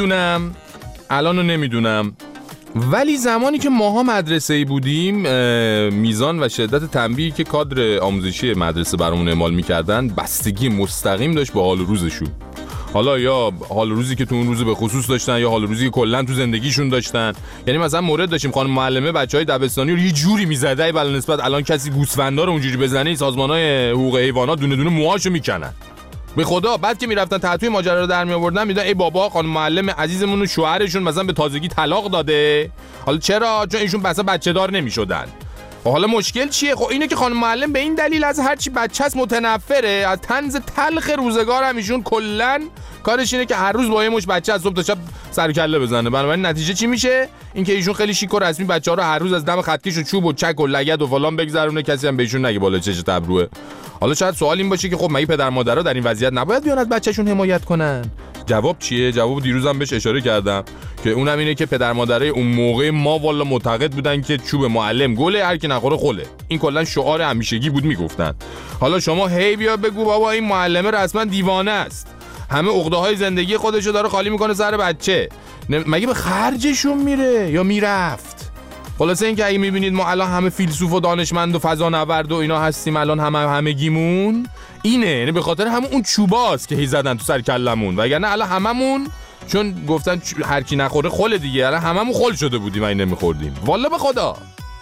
نمیدونم ولی زمانی که ماها مدرسه‌ای بودیم میزان و شدت تنبیهی که کادر آموزشی مدرسه برامون اعمال میکردن بستگی مستقیم داشت با حال روزشون. حالا یا حال روزی که تو اون روز به خصوص داشتن یا حال روزی که کلا تو زندگیشون داشتن. یعنی مثلا مورد داشتیم خانم معلمه بچهای دبستانی رو یه جوری میزده ای بلا نسبت الان کسی گوسفندا رو اونجوری بزنه سازمانای حقوق حیوانات دونه دونه موهاشو میکنن به خدا. بعد که میرفتن تحتوی ماجرا رو در میآوردن میدن ای بابا خانم معلم عزیزمون و شوهرشون مثلا به تازگی طلاق داده. حالا چرا؟ چون ایشون مثلا بچه دار نمیشدن. حالا مشکل چیه؟ خب اینه که خانم معلم به این دلیل از هرچی بچه‌س متنفره، از طنز تلخ روزگار هم ایشون کلاً کارش اینه که هر روز با یه مش بچه از صبح تا شب سر کله بزنه. بنابراین نتیجه چی میشه؟ اینکه ایشون خیلی شیک و رسمی بچه‌ها رو هر روز از دم خطکش و چوب و چک و لگد و فلان بگذرونه، کسی هم بهشون نگه بالا چش تبروه. حالا شاید سوال این باشه که خب مگه پدر مادرها در این وضعیت نباید بیان از بچه‌شون حمایت کنن؟ جواب چیه؟ جواب دیروزم بهش اشاره کردم که اونم اینه که پدر مادرای اون موقع ما والا معتقد بودن که چوب معلم گله، هر کی نخوره خله. این کلا شعار همیشگی بود میگفتن. حالا شما هی بیا بگو بابا این معلمه رسما دیوانه است، همه عقده‌های زندگی خودشو داره خالی میکنه سر بچه، مگه به خرجشون میره یا میرفت؟ خلاصه این که اگه میبینید ما الان همه فیلسوف و دانشمند و فضانورد و اینا هستیم الان همگیمون اینه، یعنی به خاطر همون اون چوباست که هی زدن تو سر کلمون، وگرنه الان هممون چون گفتن هر کی نخوره خل دیگه، الان هممون خل شده بودیم این نمیخوردیم والله به خدا.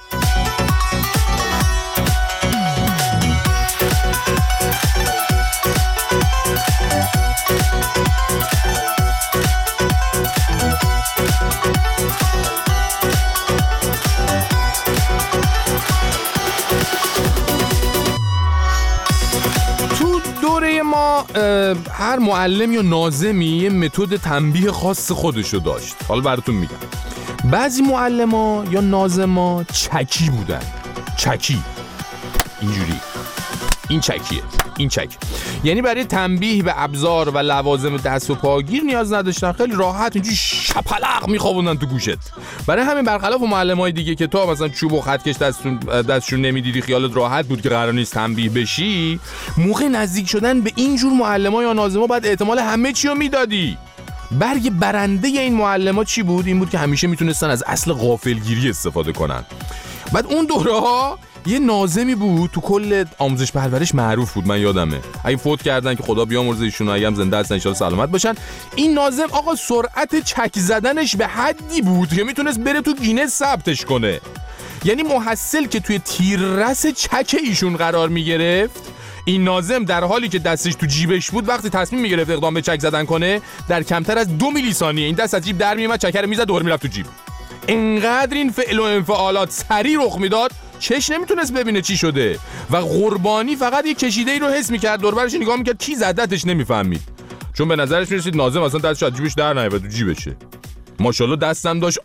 ما هر معلم یا ناظمی یه متد تنبیه خاص خودشو داشت. حالا براتون میگم. بعضی معلما یا ناظما چکی بودن. چکی اینجوری، این چکیه، این چک، یعنی برای تنبیه به ابزار و لوازم دست و پاگیر نیاز نداشتن، خیلی راحت اینجوری شپلق میخوابوندن تو گوشت. برای همین برخلاف معلمای دیگه که تو مثلا چوب و خطکش دستشون نمیدیدی خیالت راحت بود که قرار نیست تنبیه بشی، موقع نزدیک شدن به این جور معلما یا ناظما باید احتمال همه چی رو میدادی. برگ برنده این معلما چی بود؟ این بود که همیشه میتونستن از اصل غافلگیری استفاده کنن. بعد اون دوره‌ها یه ناظمی بود تو کل آموزش پرورش معروف بود، من یادمه، اگه فوت کردن که خدا بیامرزه ایشون، اگه هم زنده هستن ان شاءالله سلامت باشن. این ناظم آقا سرعت چک زدنش به حدی بود که میتونست بره تو گینس ثبتش کنه. یعنی محصل که توی تیررس چک ایشون قرار میگرفت، این ناظم در حالی که دستش تو جیبش بود وقتی تصمیم میگرفت اقدام به چک زدن کنه، در کمتر از 2 میلی ثانیه این دست از جیب در میومد، چک رو میزد، دور میرفت تو جیب. انقدر این فعل و انفعالات سریع رخ میداد چش نمیتونست ببینه چی شده و قربانی فقط یه کشیده‌ای رو حس میکرد، دور برش نگاه میکرد کی زدتش نمیفهمید، چون به نظرش میرسید ناظم اصلا دستش از جیبش در نیامد تو جیبشه. ماشاءالله دستم داشت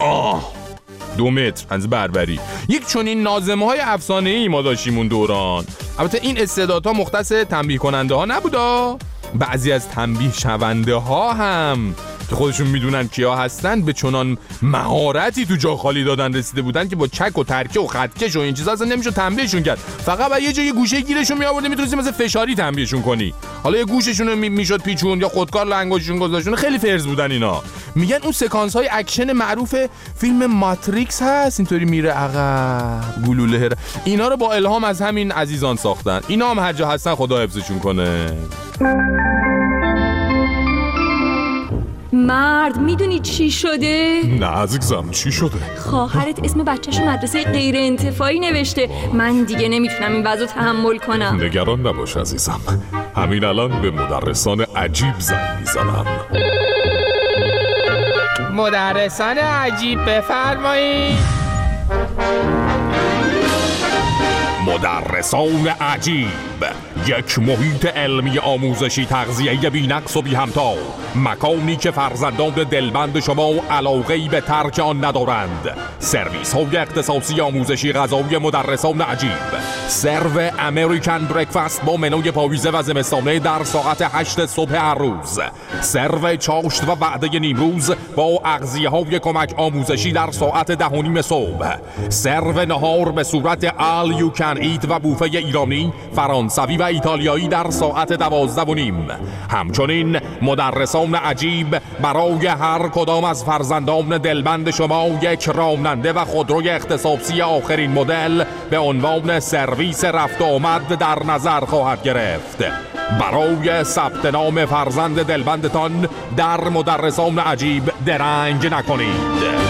2 متر از بربری. یک چنین ناظم‌های افسانه‌ای ما داشتیم اون دوران. البته این استعدادها مختص تنبیه کننده ها نبودا، بعضی از تنبیه شونده ها هم که خودشون میدونن کیا هستن به چنان مهارتی تو جا خالی دادن رسیده بودن که با چک و ترکه و خطکش و این چیزا اصلا نمیشد تنبیهشون کرد. فقط با یه جای گوشه گیرشون میآوردی میتونستی مثلا فشاری تنبیهشون کنی. حالا یه گوششون رو میشد پیچون یا خودکار لنگوششون گذاشتون. خیلی فرض بودن اینا. میگن اون سکانس های اکشن معروف فیلم ماتریکس هست، اینطوری میره عقب گلوله، اینا رو با الهام از همین عزیزان ساختن. اینا هم هر جا هستن خدا حفظشون کنه. مرد میدونی چی شده؟ نه عزیزم چی شده؟ خواهرت اسم بچه‌شو مدرسه غیر انتفاعی نوشته. من دیگه نمیتونم این وضعو تحمل کنم. نگران نباش عزیزم، همین الان به مدرسان عجیب زنگ میزنم. مدرسان عجیب بفرمایید. مدرسان عجیب، یک محیط علمی آموزشی تغذیه‌ای بی‌نقص و بی‌همتا، مکانی که فرزندان دلبند شما علاقه‌ای به ترک آن ندارند. سرویس‌های اختصاصی آموزشی غذایی مدرسان عجیب، سرو امریکن بریکفاست با منوی پاییزه و زمستانه در ساعت 8 صبح هر روز، سرو چاشت و وعده نیمروز با اغذیه‌های کمک آموزشی در ساعت 10:30 صبح، سرو نهار به صورت all you can eat و بوفه ایرانی، فرانسوی و ایتالیایی در ساعت 12:30. همچنین مدرسان عجیب برای هر کدام از فرزندان دلبند شما یک راننده و خودروی اختصاصی آخرین مدل به عنوان سرویس رفت و آمد در نظر خواهد گرفت. برای ثبت نام فرزند دلبندتان در مدرسان عجیب درنگ نکنید.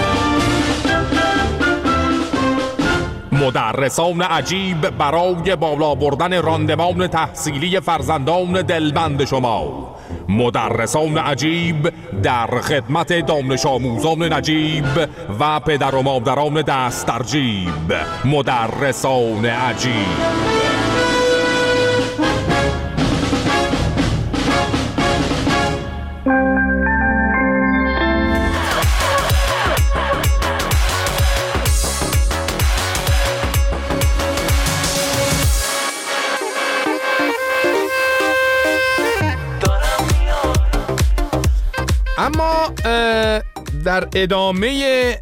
مدرسان عجیب برای بالا بردن راندمان تحصیلی فرزندان دلبند شما مدرسان عجیب در خدمت دانش آموزان نجیب و پدر و مادران دست در جیب. مدرسان عجیب. اما در ادامه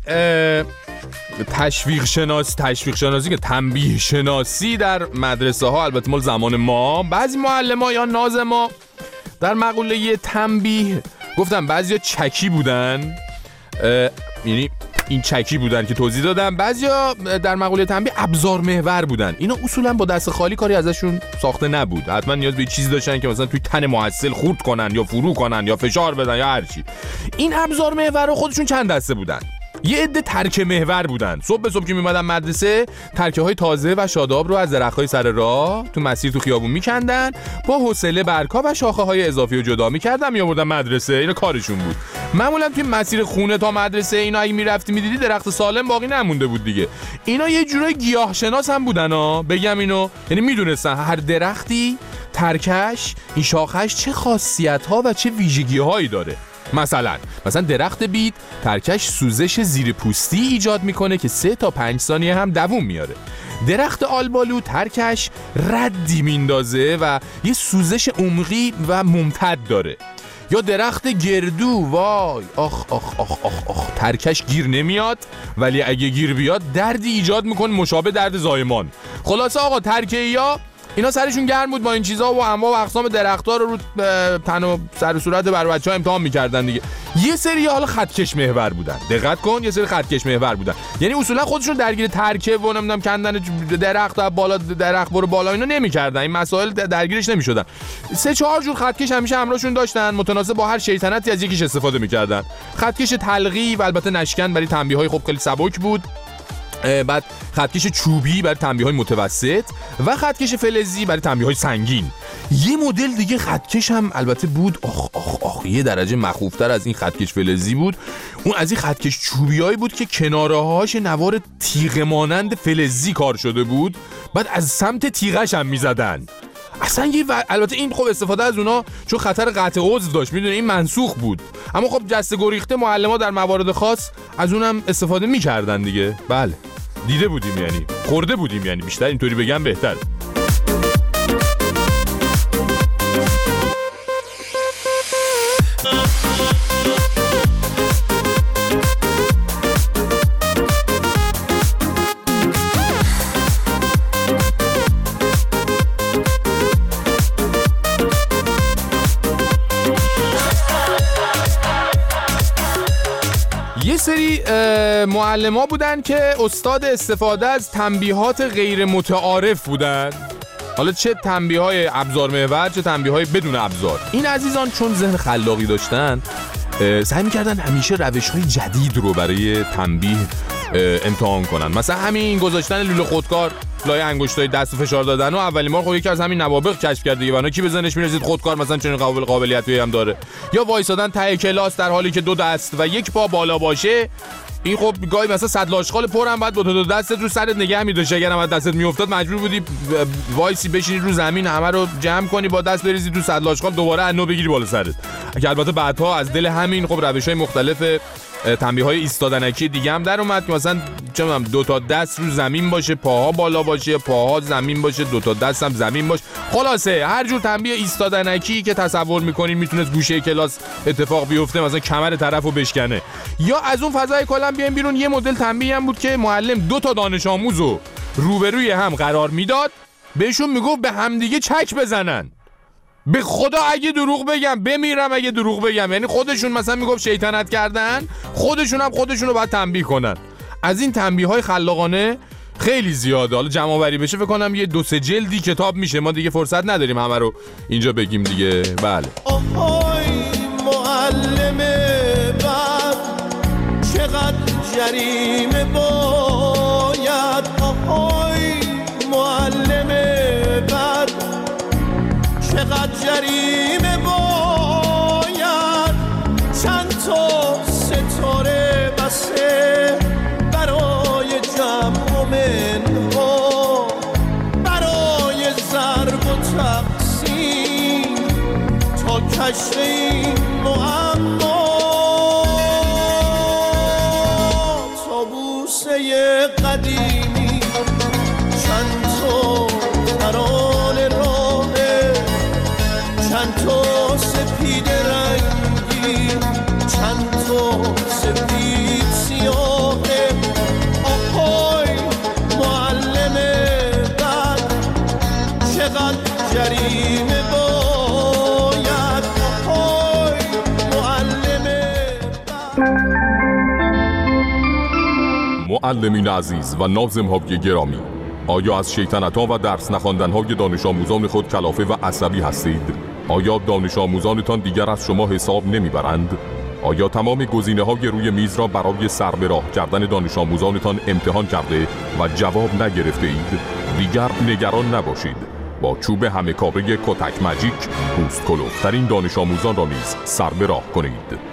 تشویق شناسی که تنبیه شناسی در مدرسه ها، البته مال زمان ما، بعضی معلم ها یا ناظم ها در مقوله تنبیه گفتم بعضی ها چکی بودن، یعنی این چکی بودن که توضیح دادم، بعضیا در مقوله تنبیه ابزار محور بودن. اینا اصولا با دست خالی کاری ازشون ساخته نبود، حتما نیاز به چیزی داشتن که مثلا توی تن محصل خورد کنن یا فرو کنن یا فشار بدن یا هر چی. این ابزار محور خودشون چند دسته بودن. یه عده ترکه محور بودن. صبح به صبح که میمدن مدرسه ترکه های تازه و شاداب رو از درخت‌های سر راه تو مسیر تو خیابون میکندن، با حوصله برگ‌ها و شاخه های اضافی رو جدا میکردن میآوردن مدرسه. اینا کارشون بود. معمولا توی مسیر خونه تا مدرسه اینا اگه میرفتی میدیدی درخت سالم باقی نمونده بود دیگه. اینا یه جورای گیاه شناس هم بودن ها، بگم اینو، یعنی میدونستن هر درختی ترکش، این شاخش چه خاصیت‌ها و چه ویژگی‌هایی داره. مثلا درخت بید ترکش سوزش زیر پوستی ایجاد میکنه که 3 تا 5 ثانیه هم دووم میاره. درخت آلبالو ترکش ردی میندازه و یه سوزش عمقی و ممتد داره. یا درخت گردو، وای آخ آخ آخ آخ آخ، ترکش گیر نمیاد ولی اگه گیر بیاد دردی ایجاد میکنه مشابه درد زایمان. خلاصه آقا ترکه‌ای‌ها اینا سرشون گرم بود با این چیزا و انواع و اقسام درخت‌ها رو تن و سر و صورت بر بچه‌ها امتحان می‌کردن دیگه. یه سری حالا خطکش محور بودن. دقت کن، یه سری خطکش محور بودن. یعنی اصولا خودشون درگیر ترکه و نمیدونم کندن درخت و بالا درخت برو بالا اینا نمی‌کردن. این مسائل درگیرش نمی‌شدن. 3-4 جور خطکش همیشه همراهشون داشتن، متناسب با هر شیطنتی از یکیش استفاده می‌کردن. خطکش تلقی و البته نشکن برای تنبیه‌های خب خیلی سبک بود. بعد خطکش چوبی برای تنبیه‌های متوسط و خطکش فلزی برای تنبیه‌های سنگین. یه مدل دیگه خطکش هم البته بود، یه درجه مخوفتر از این خطکش فلزی بود. اون از این خطکش چوبیایی بود که کناره‌هاش نوار تیغ مانند فلزی کار شده بود، بعد از سمت تیغش هم می‌زدن. اصلا البته این خب استفاده از اونا چون خطر قطع عضو داشت، میدونه این منسوخ بود، اما خب جسته گریخته معلم‌ها در موارد خاص از اونم استفاده می‌کردن دیگه. بله دیده بودیم، یعنی خورده بودیم، یعنی بیشتر اینطوری بگم بهتر. یه سری معلم‌ها بودن که استاد استفاده از تنبیهات غیر متعارف بودن. حالا چه تنبیه‌های ابزار محور چه تنبیه‌های بدون ابزار. این عزیزان چون ذهن خلاقی داشتن سعی می‌کردن همیشه روش‌های جدید رو برای تنبیه امتحان کنن. مثلا همین گذاشتن لوله خودکار لای انگشتای دست و فشار دادن و اولین بار خب یکی از همین نوابغ کشف کرد دیگه، ولی کی به ذهنش میرسید خودکار مثلا چنین قابلیتی هم داره. یا وایسادن ته کلاس در حالی که 2 دست و 1 پا بالا باشه. این خب گاهی مثلا صد لاشخال پر هم بعد با 2 دستت رو سرت نگه می‌داشت، اگر هم دستت میافتاد مجبور بودی وایسی بشینی رو زمین همه رو جمع کنی با دست بریزی تو صد لاشخال دوباره انو بگیری بالا سرت. که البته بعدها از دل همین خب روش‌های مختلف تنبیه‌های ایستادنکی دیگه هم در اومد که مثلا چه می‌دونم 2 تا دست رو زمین باشه، پاها بالا باشه، پاها زمین باشه، 2 تا دست هم زمین باشه. خلاصه هر جور تنبیه ایستادنکی که تصور می‌کنین میتونست گوشه کلاس اتفاق بیفته، مثلا کمر طرفو بشکنه. یا از اون فضای کلا بیایم بیرون، یه مدل تنبیه هم بود که معلم 2 تا دانش آموزو روبروی هم قرار میداد، بهشون میگفت به همدیگه چک بزنن. به خدا اگه دروغ بگم بمیرم اگه دروغ بگم، یعنی خودشون مثلا میگفت شیطنت کردن، خودشون هم خودشونو باید تنبیه کنن. از این تنبیه‌های خلاقانه خیلی زیاده. حالا جمع آوری بشه فکر کنم یه 2-3 جلدی کتاب میشه، ما دیگه فرصت نداریم همه رو اینجا بگیم دیگه. بله آهای معلم بد چقدر جریمه باید، آهای معلم بد چقدر جریمه باید. حشر این معما تابوسه قدیمی چند تا ترانه راهه چند تا سپید رنگی چند تا سپید سیاهه آهای معلم بد چقدر جریمه باید آهای معلم بد. معلمین عزیز و ناظم‌های گرامی، آیا از شیطنت‌ها و درس نخواندن‌های دانش آموزان خود کلافه و عصبی هستید؟ آیا دانش آموزانتان دیگر از شما حساب نمی‌برند؟ آیا تمام گزینه‌های روی میز را برای سر به راه کردن دانش آموزانتان امتحان کرده و جواب نگرفته اید؟ دیگر نگران نباشید. با چوب همه کاره کتک ماجیک پوست کلفترین دانش آموزان را نیز سر به راه کنید.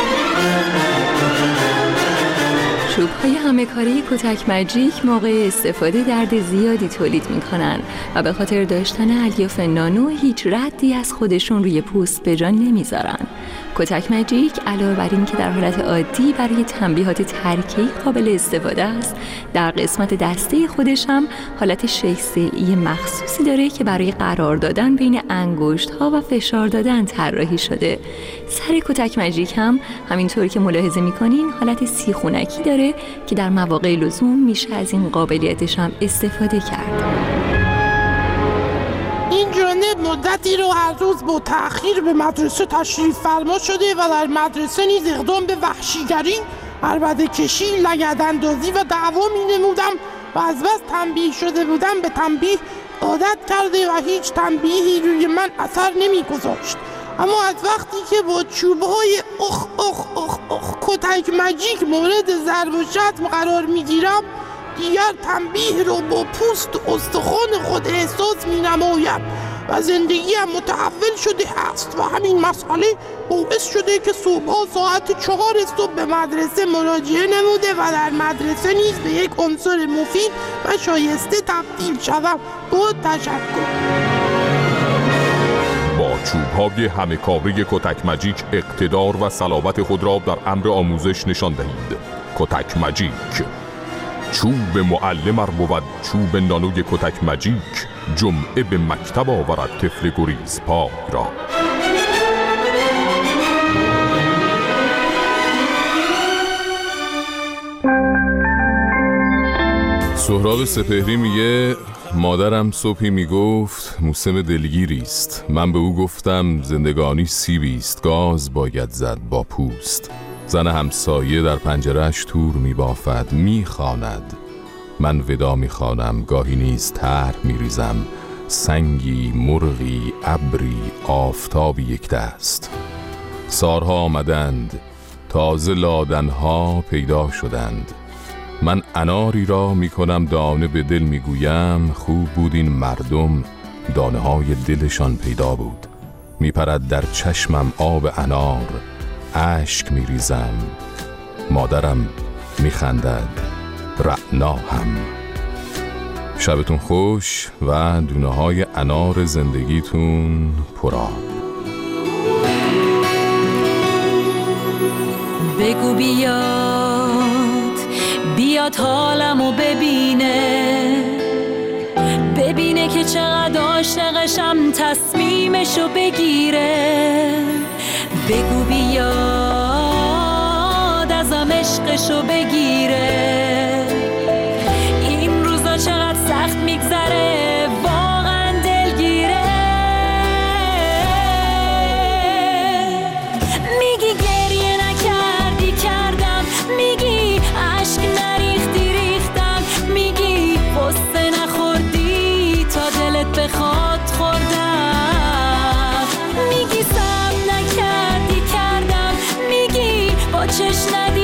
چوب‌های همه کاره کتک ماجیک موقع استفاده درد زیادی تولید می‌کنن و به خاطر داشتن الیاف نانو هیچ ردی از خودشون روی پوست به جا نمیذارن. کتک ماجیک علاوه بر این که در حالت عادی برای تنبیهات ترکیبی قابل استفاده است، در قسمت دسته خودش هم حالت 6 ضلعی مخصوصی داره که برای قرار دادن بین انگشت‌ها و فشار دادن طراحی شده. سر کتک ماجیک هم همینطور که ملاحظه می‌کنین حالت سیخونکی داره که در مواقع لزوم میشه از این قابلیتش هم استفاده کرد. این جانب مدتی رو هر روز با تأخیر به مدرسه تشریف فرما شده و در مدرسه نیز اقدام به وحشیگری، عربده کشی، لگداندازی و دعوا می نمودم و از بس تنبیه شده بودم به تنبیه عادت کرده و هیچ تنبیهی روی من اثر نمی گذاشت. اما از وقتی که با چوبهای کتک ماجیک مورد ضرب و شتم قرار می گیرم، دیگر تنبیه رو با پوست و استخوان خود احساس می نمایم و زندگیم متحول شده است و همین مسئله باعث شده که صبحها ساعت 4 صبح به مدرسه مراجعه نموده و در مدرسه نیز به یک عنصر مفید و شایسته تبدیل شدم. با تشکر. با چوب‌های همه کاره کتک ماجیک اقتدار و صلابت خود را در امر آموزش نشان دهید. کتک ماجیک، چوب معلم ار بود چوب نانوی کتک ماجیک، جمعه به مکتب آورد طفل گریز پای را. سهراب سپهری میگه مادرم صبحی میگفت موسم دلگیری است. من به او گفتم زندگانی سیبیست، گاز باید زد با پوست. زن همسایه در پنجره‌اش تور میبافد، میخواند. من ودا میخوانم، گاهی نیز طرح میریزم. سنگی، مرغی، ابری، آفتابی یک دست. سارها آمدند، تازه لادنها پیدا شدند. من اناری را میکنم دانه به دل میگویم، خوب بود این مردم دانه های دلشان پیدا بود. میپرد در چشمم آب انار، اشک میریزم. مادرم میخندد، رعنا هم. شبتون خوش و دونه های انار زندگیتون پرآب. بگو بیاد حالمو ببینه که چقدر عاشقشم، تصمیمشو بگیره. بگو بیاد ازم عشقشو بگیره. این روزا چقدر سخت میگذره، واقعا دلگیره. میگی گریه نکردی کردم، میگی عشق نریختی ریختم، میگی قصه نخوردی تا دلت بخواد خوردم، میگی صبر نکردی کردم، میگی با چشم ندیدی